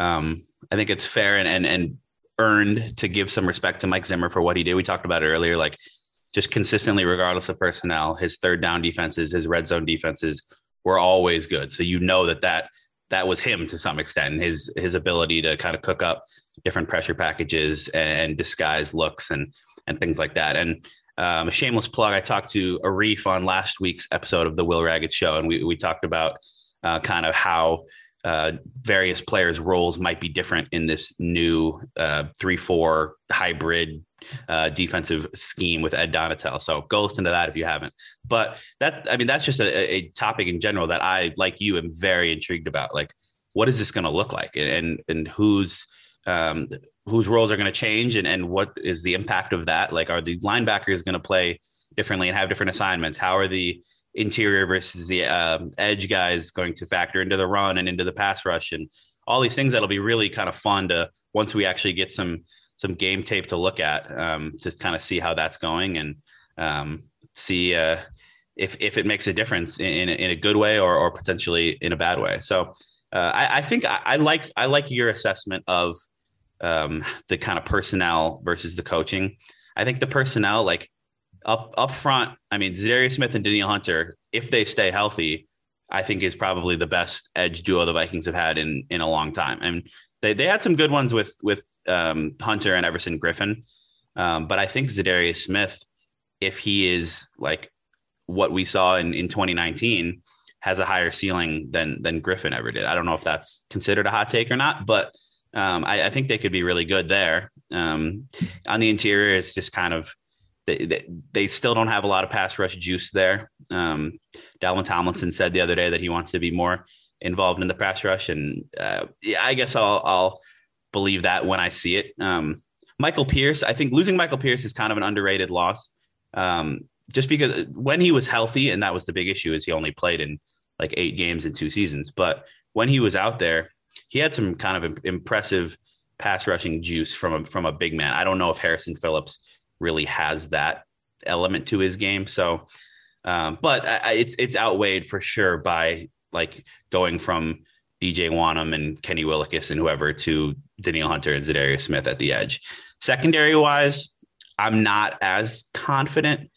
fair and earned to give some respect to Mike Zimmer for what he did. We talked about it earlier, like just consistently, regardless of personnel, his third down defenses, his red zone defenses were always good. So you know that was him to some extent, his ability to kind of cook up different pressure packages and disguise looks and things like that. And a shameless plug, I talked to Arif on last week's episode of the Will Raggett Show, and we talked about kind of how various players' roles might be different in this new 3-4 hybrid defensive scheme with Ed Donatel. So go listen to that if you haven't. But that's just a topic in general that I, like you, am very intrigued about. Like, what is this going to look like, and whose roles are going to change, and what is the impact of that? Like, are the linebackers going to play differently and have different assignments? How are the interior versus the edge guys going to factor into the run and into the pass rush, and all these things that'll be really kind of fun to, once we actually get some game tape to look at, to kind of see how that's going, and see if it makes a difference in a good way or potentially in a bad way. So I think I like your assessment of the kind of personnel versus the coaching. I think the personnel, like, up front, I mean, Za'Darius Smith and Danielle Hunter, if they stay healthy, I think is probably the best edge duo the Vikings have had in a long time. And they had some good ones with Hunter and Everson Griffin. But I think Za'Darius Smith, if he is like what we saw in 2019, has a higher ceiling than Griffin ever did. I don't know if that's considered a hot take or not, but I think they could be really good there. On the interior, it's just kind of, they still don't have a lot of pass rush juice there. Dalvin Tomlinson said the other day that he wants to be more involved in the pass rush, and I guess I'll believe that when I see it. Michael Pierce, I think losing Michael Pierce is kind of an underrated loss, just because when he was healthy, and that was the big issue, is he only played in like 8 games in 2 seasons. But when he was out there, he had some kind of impressive pass rushing juice from a big man. I don't know if Harrison Phillips really has that element to his game. So, but it's outweighed for sure by like going from DJ Wanham and Kenny Willekes and whoever to Danielle Hunter and Za'Darius Smith at the edge. Secondary wise, I'm not as confident.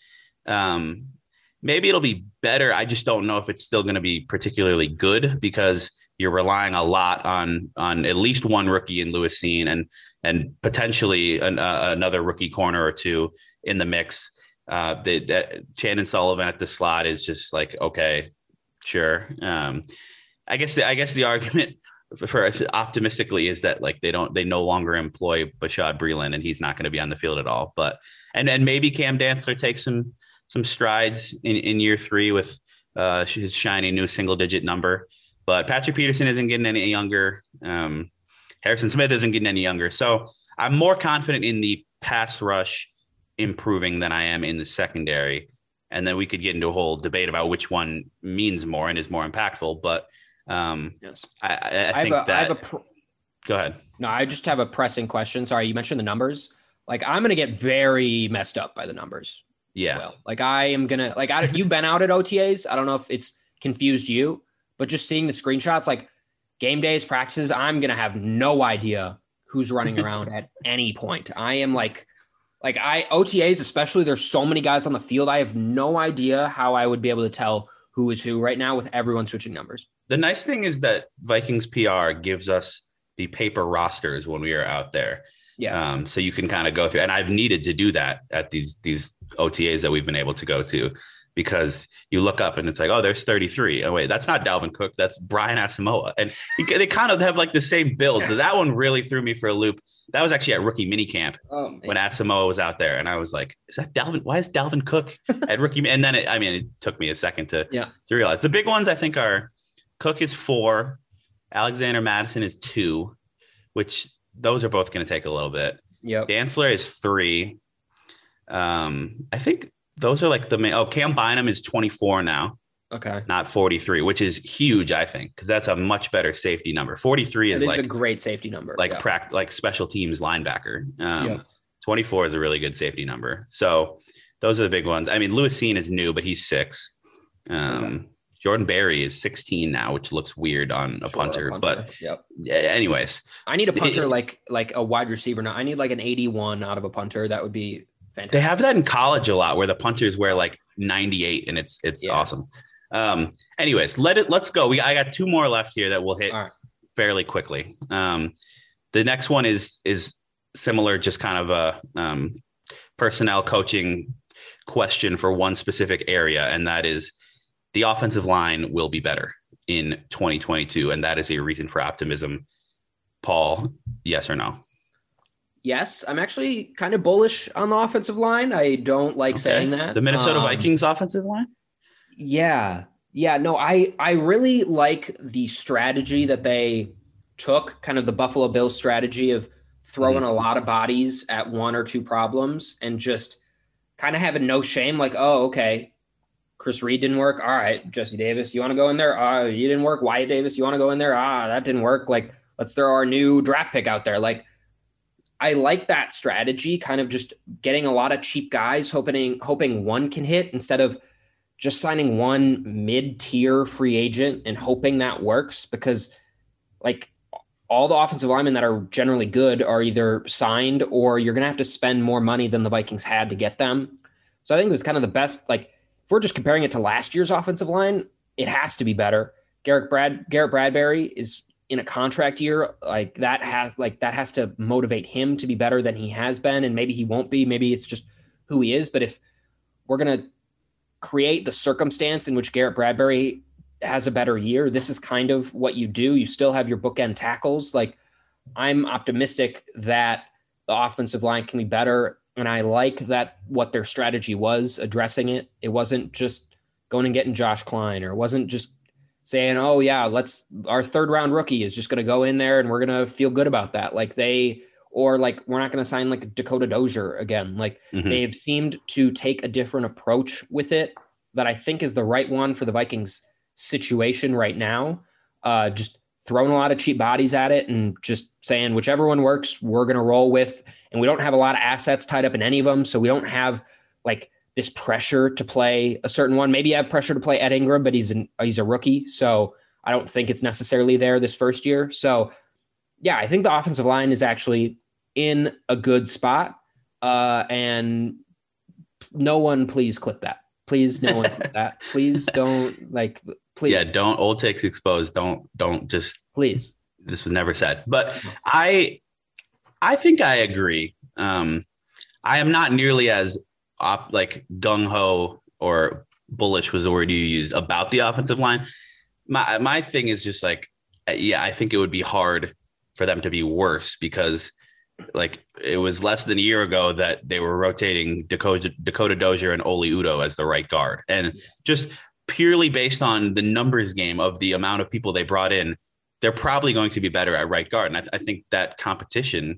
Maybe it'll be better. I just don't know if it's still going to be particularly good, because you're relying a lot on at least one rookie in Lewis Cine and potentially another rookie corner or two in the mix. That Chandon Sullivan at the slot is just like, okay, sure. I guess the argument for optimistically is that like they no longer employ Bashaud Breeland, and he's not going to be on the field at all. But and maybe Cam Dantzler takes some strides in year 3 with his shiny new single-digit number. But Patrick Peterson isn't getting any younger. Harrison Smith isn't getting any younger. So I'm more confident in the pass rush improving than I am in the secondary. And then we could get into a whole debate about which one means more and is more impactful. But yes. I think go ahead. No, I just have a pressing question. Sorry, you mentioned the numbers. Like, I'm going to get very messed up by the numbers. Yeah. Well, like I am gonna like you've been out at OTAs. I don't know if it's confused you, but just seeing the screenshots, like game days, practices, I'm gonna have no idea who's running around at any point. I am like OTAs, especially. There's so many guys on the field. I have no idea how I would be able to tell who is who right now with everyone switching numbers. The nice thing is that Vikings PR gives us the paper rosters when we are out there. Yeah. So you can kind of go through, and I've needed to do that at these OTAs that we've been able to go to, because you look up and it's like, oh, there's 33. Oh wait, that's not Dalvin Cook. That's Brian Asamoah. And they kind of have like the same build. So that one really threw me for a loop. That was actually at rookie minicamp when Asamoah was out there. And I was like, is that Dalvin? Why is Dalvin Cook at rookie? And then it took me a second to realize. The big ones I think are Cook is 4, Alexander Madison is 2, which those are both going to take a little bit. Yep. Dantzler is 3. I think those are like the main. Oh, Cam Bynum is 24 now. Okay. Not 43, which is huge, I think, because that's a much better safety number. 43 is like a great safety number. Like like special teams linebacker. 24 is a really good safety number. So those are the big ones. I mean, Lewis Cine is new, but he's 6. Jordan Berry is 16 now, which looks weird on a punter. But anyways, I need a punter like a wide receiver now. I need like an 81 out of a punter. That would be fantastic. They have that in college a lot, where the punters wear like 98, and it's awesome. Anyways, let's go. I got 2 more left here that we'll hit fairly quickly. The next one is similar, just kind of a personnel coaching question for one specific area, and that is the offensive line will be better in 2022, and that is a reason for optimism. Paul, yes or no? Yes, I'm actually kind of bullish on the offensive line. I don't like saying that. The Minnesota Vikings offensive line? Yeah. No, I really like the strategy that they took, kind of the Buffalo Bills strategy of throwing a lot of bodies at 1 or 2 problems and just kind of having no shame. Like, oh, okay, Chris Reed didn't work. All right, Jesse Davis, you want to go in there? You didn't work. Wyatt Davis, you want to go in there? That didn't work. Like, let's throw our new draft pick out there. Like, I like that strategy, kind of just getting a lot of cheap guys, hoping one can hit instead of just signing one mid-tier free agent and hoping that works, because like all the offensive linemen that are generally good are either signed or you're going to have to spend more money than the Vikings had to get them. So I think it was kind of the best. Like, if we're just comparing it to last year's offensive line, it has to be better. Garrett Bradbury is in a contract year. Like that has to motivate him to be better than he has been. And maybe he won't be, maybe it's just who he is. But if we're going to create the circumstance in which Garrett Bradbury has a better year, this is kind of what you do. You still have your bookend tackles. Like, I'm optimistic that the offensive line can be better. And I like that what their strategy was addressing it. It wasn't just going and getting Josh Klein, or it wasn't just saying, oh yeah, our 3rd round rookie is just going to go in there and we're going to feel good about that. Or we're not going to sign like Dakota Dozier again. Like they've seemed to take a different approach with it that I think is the right one for the Vikings situation right now. Just throwing a lot of cheap bodies at it and just saying whichever one works, we're going to roll with. And we don't have a lot of assets tied up in any of them. So we don't have like this pressure to play a certain one. Maybe you have pressure to play Ed Ingram, but he's a rookie. So I don't think it's necessarily there this first year. So yeah, I think the offensive line is actually in a good spot. And no one, please clip that. Please, no one clip that. Please don't please. Yeah, don't. Old takes exposed. Don't just. Please. This was never said, but I think I agree. I am not nearly as gung ho or bullish was the word you used about the offensive line. My thing is just like, yeah, I think it would be hard for them to be worse, because like it was less than a year ago that they were rotating Dakota Dozier and Oli Udoh as the right guard. And just purely based on the numbers game of the amount of people they brought in, they're probably going to be better at right guard. And I think that competition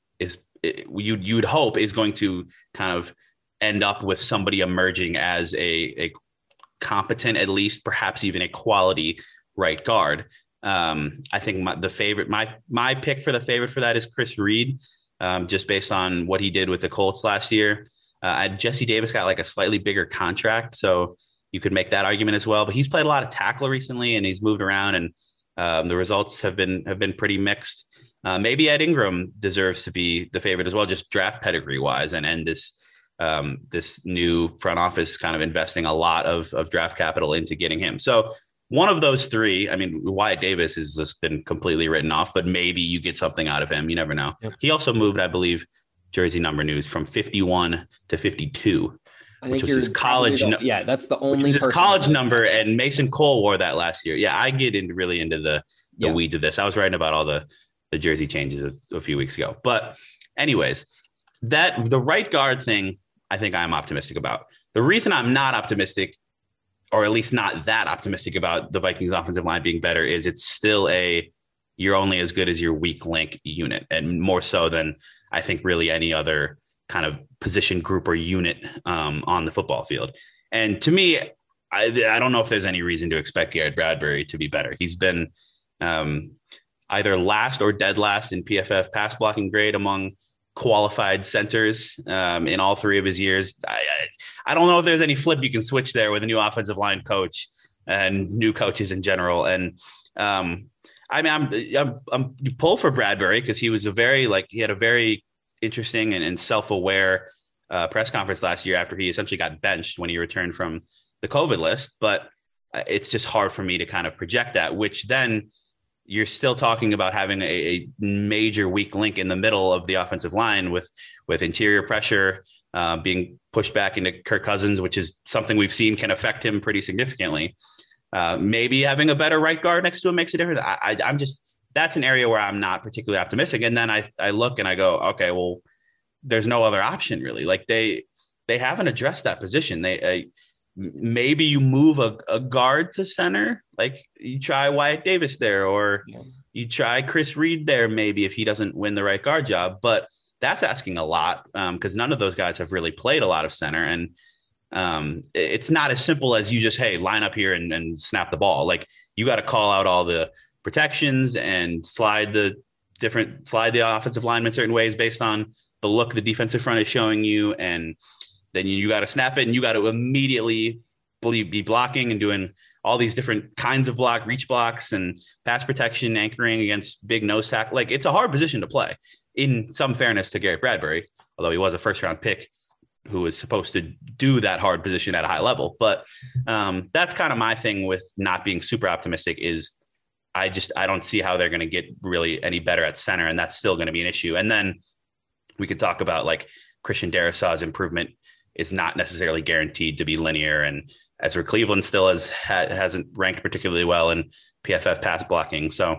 you'd hope is going to kind of end up with somebody emerging as a competent, at least perhaps even a quality right guard. I think my pick for the favorite for that is Chris Reed, just based on what he did with the Colts last year. Jesse Davis got like a slightly bigger contract, so you could make that argument as well. But he's played a lot of tackle recently, and he's moved around, and the results have been pretty mixed. Maybe Ed Ingram deserves to be the favorite as well, just draft pedigree wise, and this new front office kind of investing a lot of draft capital into getting him. So one of those three, I mean, Wyatt Davis has just been completely written off, but maybe you get something out of him. You never know. Yep. He also moved, I believe, jersey number news from 51 to 52, which was his college. Yeah, that's the only his college number. And Mason Cole wore that last year. Yeah, I get really into the weeds of this. I was writing about all the jersey changes a few weeks ago. But anyways, the right guard thing, I think I'm optimistic about. The reason I'm not optimistic, or at least not that optimistic about the Vikings offensive line being better, is it's still you're only as good as your weak link unit, and more so than I think really any other kind of position group or unit on the football field. And to me, I don't know if there's any reason to expect Garrett Bradbury to be better. He's been either last or dead last in PFF pass blocking grade among qualified centers in all three of his years. I don't know if there's any flip you can switch there with a new offensive line coach and new coaches in general. And I mean, I'm pull for Bradbury because he was he had a very interesting and self-aware press conference last year after he essentially got benched when he returned from the COVID list. But it's just hard for me to kind of project that, which then you're still talking about having a major weak link in the middle of the offensive line with interior pressure being pushed back into Kirk Cousins, which is something we've seen can affect him pretty significantly. Maybe having a better right guard next to him makes a difference. I'm just, that's an area where I'm not particularly optimistic. And then I look and I go, okay, well, there's no other option really. Like they haven't addressed that position. Maybe you move a guard to center, like you try Wyatt Davis there, or you try Chris Reed there, maybe if he doesn't win the right guard job. But that's asking a lot because none of those guys have really played a lot of center. And it's not as simple as you just, hey, line up here and snap the ball. Like you got to call out all the protections and slide the offensive lineman certain ways based on the look the defensive front is showing you. And then you got to snap it and you got to immediately be blocking and doing all these different kinds of reach blocks and pass protection, anchoring against big nose tackle. Like it's a hard position to play, in some fairness to Garrett Bradbury, although he was a first round pick who was supposed to do that hard position at a high level. But that's kind of my thing with not being super optimistic is I don't see how they're going to get really any better at center. And that's still going to be an issue. And then we could talk about like Christian Darrisaw's improvement is not necessarily guaranteed to be linear. And Ezra Cleveland still hasn't ranked particularly well in PFF pass blocking. So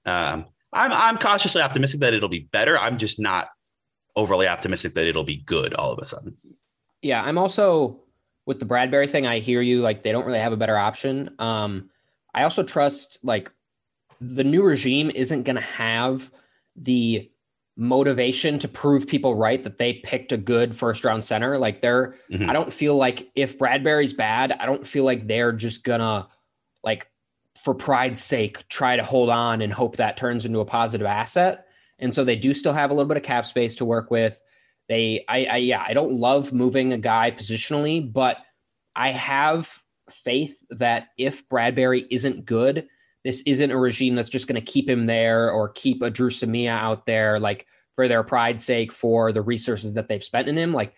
I'm cautiously optimistic that it'll be better. I'm just not overly optimistic that it'll be good all of a sudden. Yeah, I'm also with the Bradbury thing. I hear you. Like they don't really have a better option. I also trust like the new regime isn't going to have the motivation to prove people right that they picked a good first round center. Like I don't feel like if Bradbury's bad, I don't feel like they're just gonna like for pride's sake try to hold on and hope that turns into a positive asset. And so they do still have a little bit of cap space to work with. I don't love moving a guy positionally, but I have faith that if Bradbury isn't good, this isn't a regime that's just going to keep him there or keep a Drew Samia out there, like for their pride's sake, for the resources that they've spent in him. Like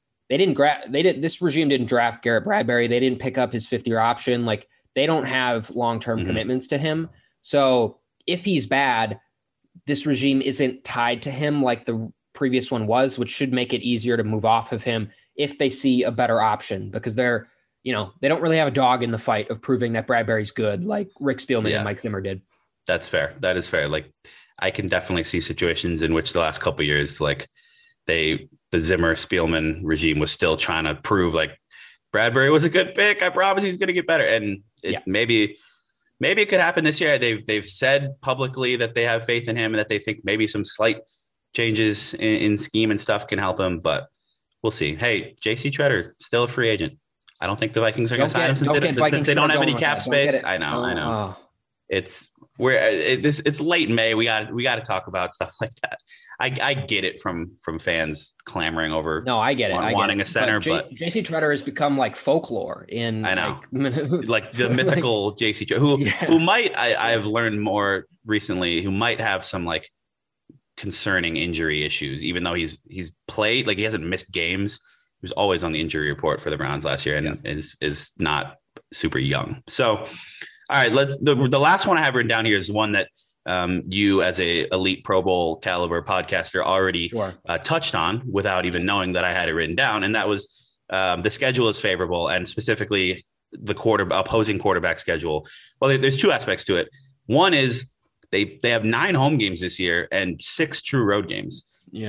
this regime didn't draft Garrett Bradbury. They didn't pick up his 5th-year option. Like they don't have long-term commitments to him. So if he's bad, this regime isn't tied to him like the previous one was, which should make it easier to move off of him if they see a better option, because they don't really have a dog in the fight of proving that Bradbury's good like Rick Spielman and Mike Zimmer did. That's fair. That is fair. Like I can definitely see situations in which the last couple of years, like the Zimmer Spielman regime was still trying to prove like Bradbury was a good pick. I promise he's going to get better. And maybe it could happen this year. They've said publicly that they have faith in him and that they think maybe some slight changes in scheme and stuff can help him, but we'll see. Hey, JC Tretter, still a free agent. I don't think the Vikings are going to sign him since they don't have any cap space. I know. It's it's late May. We got to talk about stuff like that. I get it from fans clamoring over. No, I get it. Wanting a center, but JC Tretter has become like folklore in. I know, like the mythical JC Tretter, who might I've learned more recently, who might have some like concerning injury issues, even though he's played, like he hasn't missed games. He was always on the injury report for the Browns last year, and is not super young. So, all right, the last one I have written down here is one that you as a elite Pro Bowl caliber podcaster already touched on without even knowing that I had it written down. And that was the schedule is favorable, and specifically the opposing quarterback schedule. Well, there's two aspects to it. One is they have 9 home games this year and 6 true road games.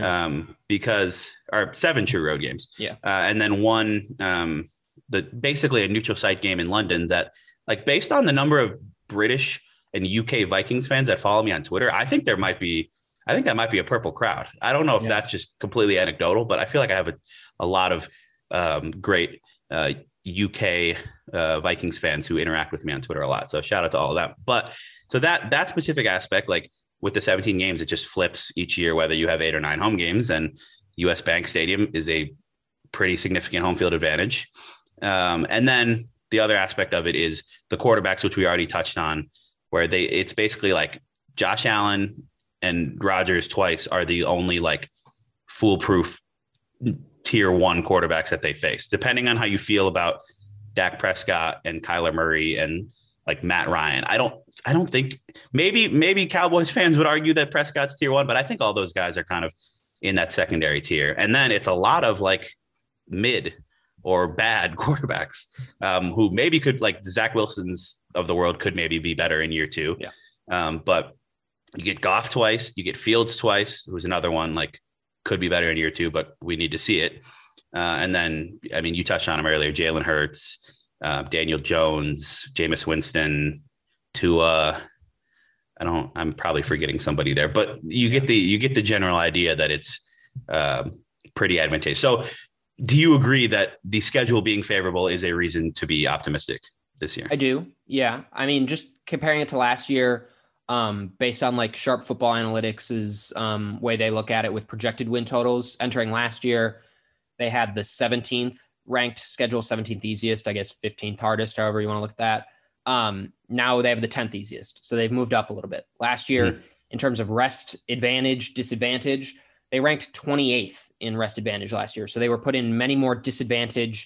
Or 7 true road games. And then one, basically a neutral site game in London that, like, based on the number of British and UK Vikings fans that follow me on Twitter, I think that might be a purple crowd. I don't know if that's just completely anecdotal, but I feel like I have a lot of great UK Vikings fans who interact with me on Twitter a lot. So shout out to all of them. But so that specific aspect, like with the 17 games, it just flips each year, whether you have 8 or 9 home games, and US Bank Stadium is a pretty significant home field advantage. And then the other aspect of it is the quarterbacks, which we already touched on, where it's basically like Josh Allen and Rodgers twice are the only like foolproof tier 1 quarterbacks that they face. Depending on how you feel about Dak Prescott and Kyler Murray and like Matt Ryan, I don't think maybe Cowboys fans would argue that Prescott's tier 1, but I think all those guys are kind of in that secondary tier. And then it's a lot of like mid or bad quarterbacks who maybe could, like Zach Wilson's of the world, could maybe be better in year 2. But you get Goff twice, you get Fields twice, who's another one like could be better in year 2, but we need to see it. And then, I mean, you touched on him earlier, Jalen Hurts, Daniel Jones, Jameis Winston, Tua. I'm probably forgetting somebody there, but you get the general idea that it's pretty advantageous. So do you agree that the schedule being favorable is a reason to be optimistic this year? I do. Yeah. I mean, just comparing it to last year, based on like Sharp Football Analytics' way they look at it with projected win totals entering last year, they had the 17th ranked schedule, 17th easiest, I guess 15th hardest, however you want to look at that. Now they have the 10th easiest. So they've moved up a little bit. Last year, in terms of rest advantage, disadvantage, they ranked 28th in rest advantage last year. So they were put in many more disadvantageous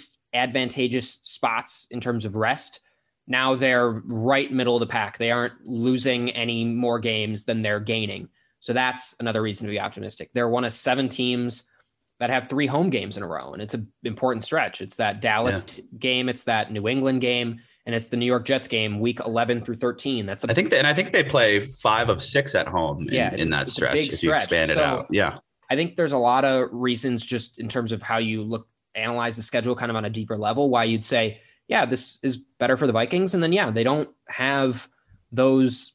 spots in terms of rest. Now they're right middle of the pack. They aren't losing any more games than they're gaining. So that's another reason to be optimistic. They're one of 7 teams that have 3 home games in a row, and it's an important stretch. It's that Dallas game, it's that New England game, and it's the New York Jets game, week 11 through 13. I think they play 5 of 6 at home in that stretch. If you expand it out, I think there's a lot of reasons just in terms of how you analyze the schedule, kind of on a deeper level, why you'd say, yeah, this is better for the Vikings, and then they don't have those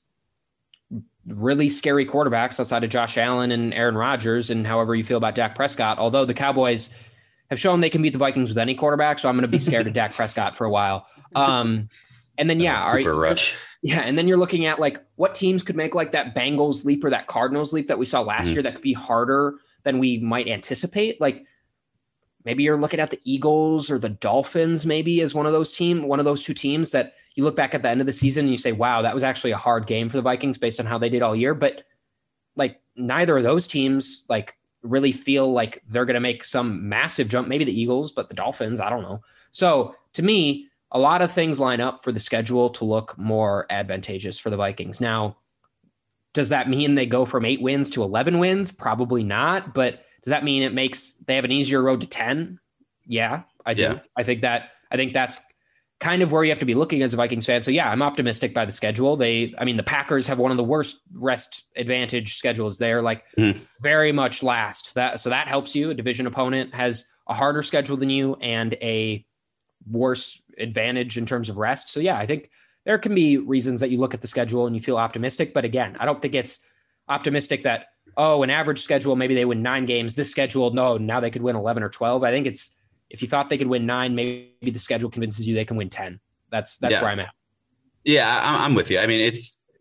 really scary quarterbacks outside of Josh Allen and Aaron Rodgers, and however you feel about Dak Prescott, although the Cowboys have shown they can beat the Vikings with any quarterback. So I'm going to be scared of Dak Prescott for a while. And then, Rush. Yeah. And then you're looking at like what teams could make like that Bengals leap or that Cardinals leap that we saw last year that could be harder than we might anticipate. Like maybe you're looking at the Eagles or the Dolphins, maybe as one of those 2 teams that you look back at the end of the season and you say, wow, that was actually a hard game for the Vikings based on how they did all year. But like neither of those teams like really feel like they're going to make some massive jump. Maybe the Eagles, but the Dolphins, I don't know. So to me, a lot of things line up for the schedule to look more advantageous for the Vikings. Now, does that mean they go from 8 wins to 11 wins? Probably not. But does that mean they have an easier road to 10? Yeah, I do. Yeah. I think that's kind of where you have to be looking as a Vikings fan. So yeah, I'm optimistic by the schedule. The Packers have one of the worst rest advantage schedules. They're like very much last. So that helps you. A division opponent has a harder schedule than you and a worse advantage in terms of rest. So yeah, I think there can be reasons that you look at the schedule and you feel optimistic. But again, I don't think it's optimistic that, an average schedule, maybe they win 9 games. This schedule, no, now they could win 11 or 12. I think it's, if you thought they could win 9, maybe the schedule convinces you they can win 10. That's where I'm at. Yeah, I'm with you. I mean,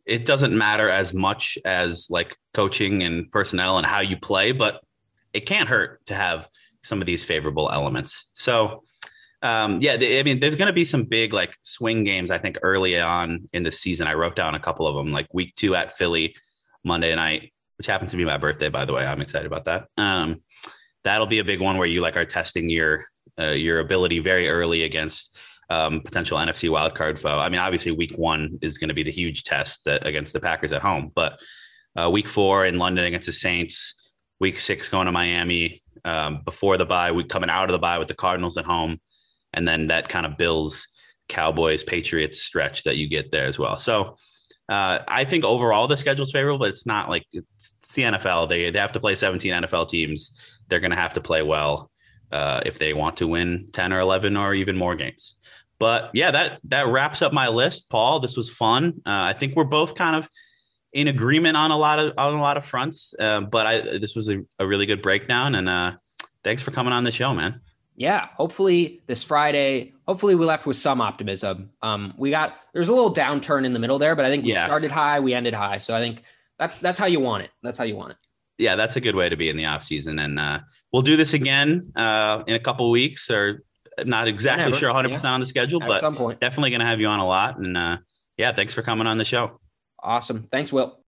it doesn't matter as much as like coaching and personnel and how you play, but it can't hurt to have some of these favorable elements. So I mean, there's going to be some big like swing games, I think, early on in the season. I wrote down a couple of them, like week 2 at Philly Monday night, which happens to be my birthday, by the way. I'm excited about that. That'll be a big one where you like are testing your ability very early against potential NFC wildcard foe. I mean, obviously week 1 is going to be the huge test against the Packers at home, but week 4 in London against the Saints, week 6 going to Miami, before the bye, week coming out of the bye with the Cardinals at home. And then that kind of Bills, Cowboys, Patriots stretch that you get there as well. So I think overall the schedule's favorable, but it's not like it's the NFL. They have to play 17 NFL teams. They're going to have to play well if they want to win 10 or 11 or even more games. But yeah, that wraps up my list, Paul. This was fun. I think we're both kind of in agreement on a lot of fronts. But this was a really good breakdown, and thanks for coming on the show, man. Yeah, hopefully this Friday, we left with some optimism. There's a little downturn in the middle there, but I think we started high, we ended high. So I think that's how you want it. That's how you want it. Yeah, that's a good way to be in the off season. And we'll do this again in a couple of weeks, or not exactly sure 100% on the schedule, but at some point, definitely going to have you on a lot. And thanks for coming on the show. Awesome. Thanks, Will.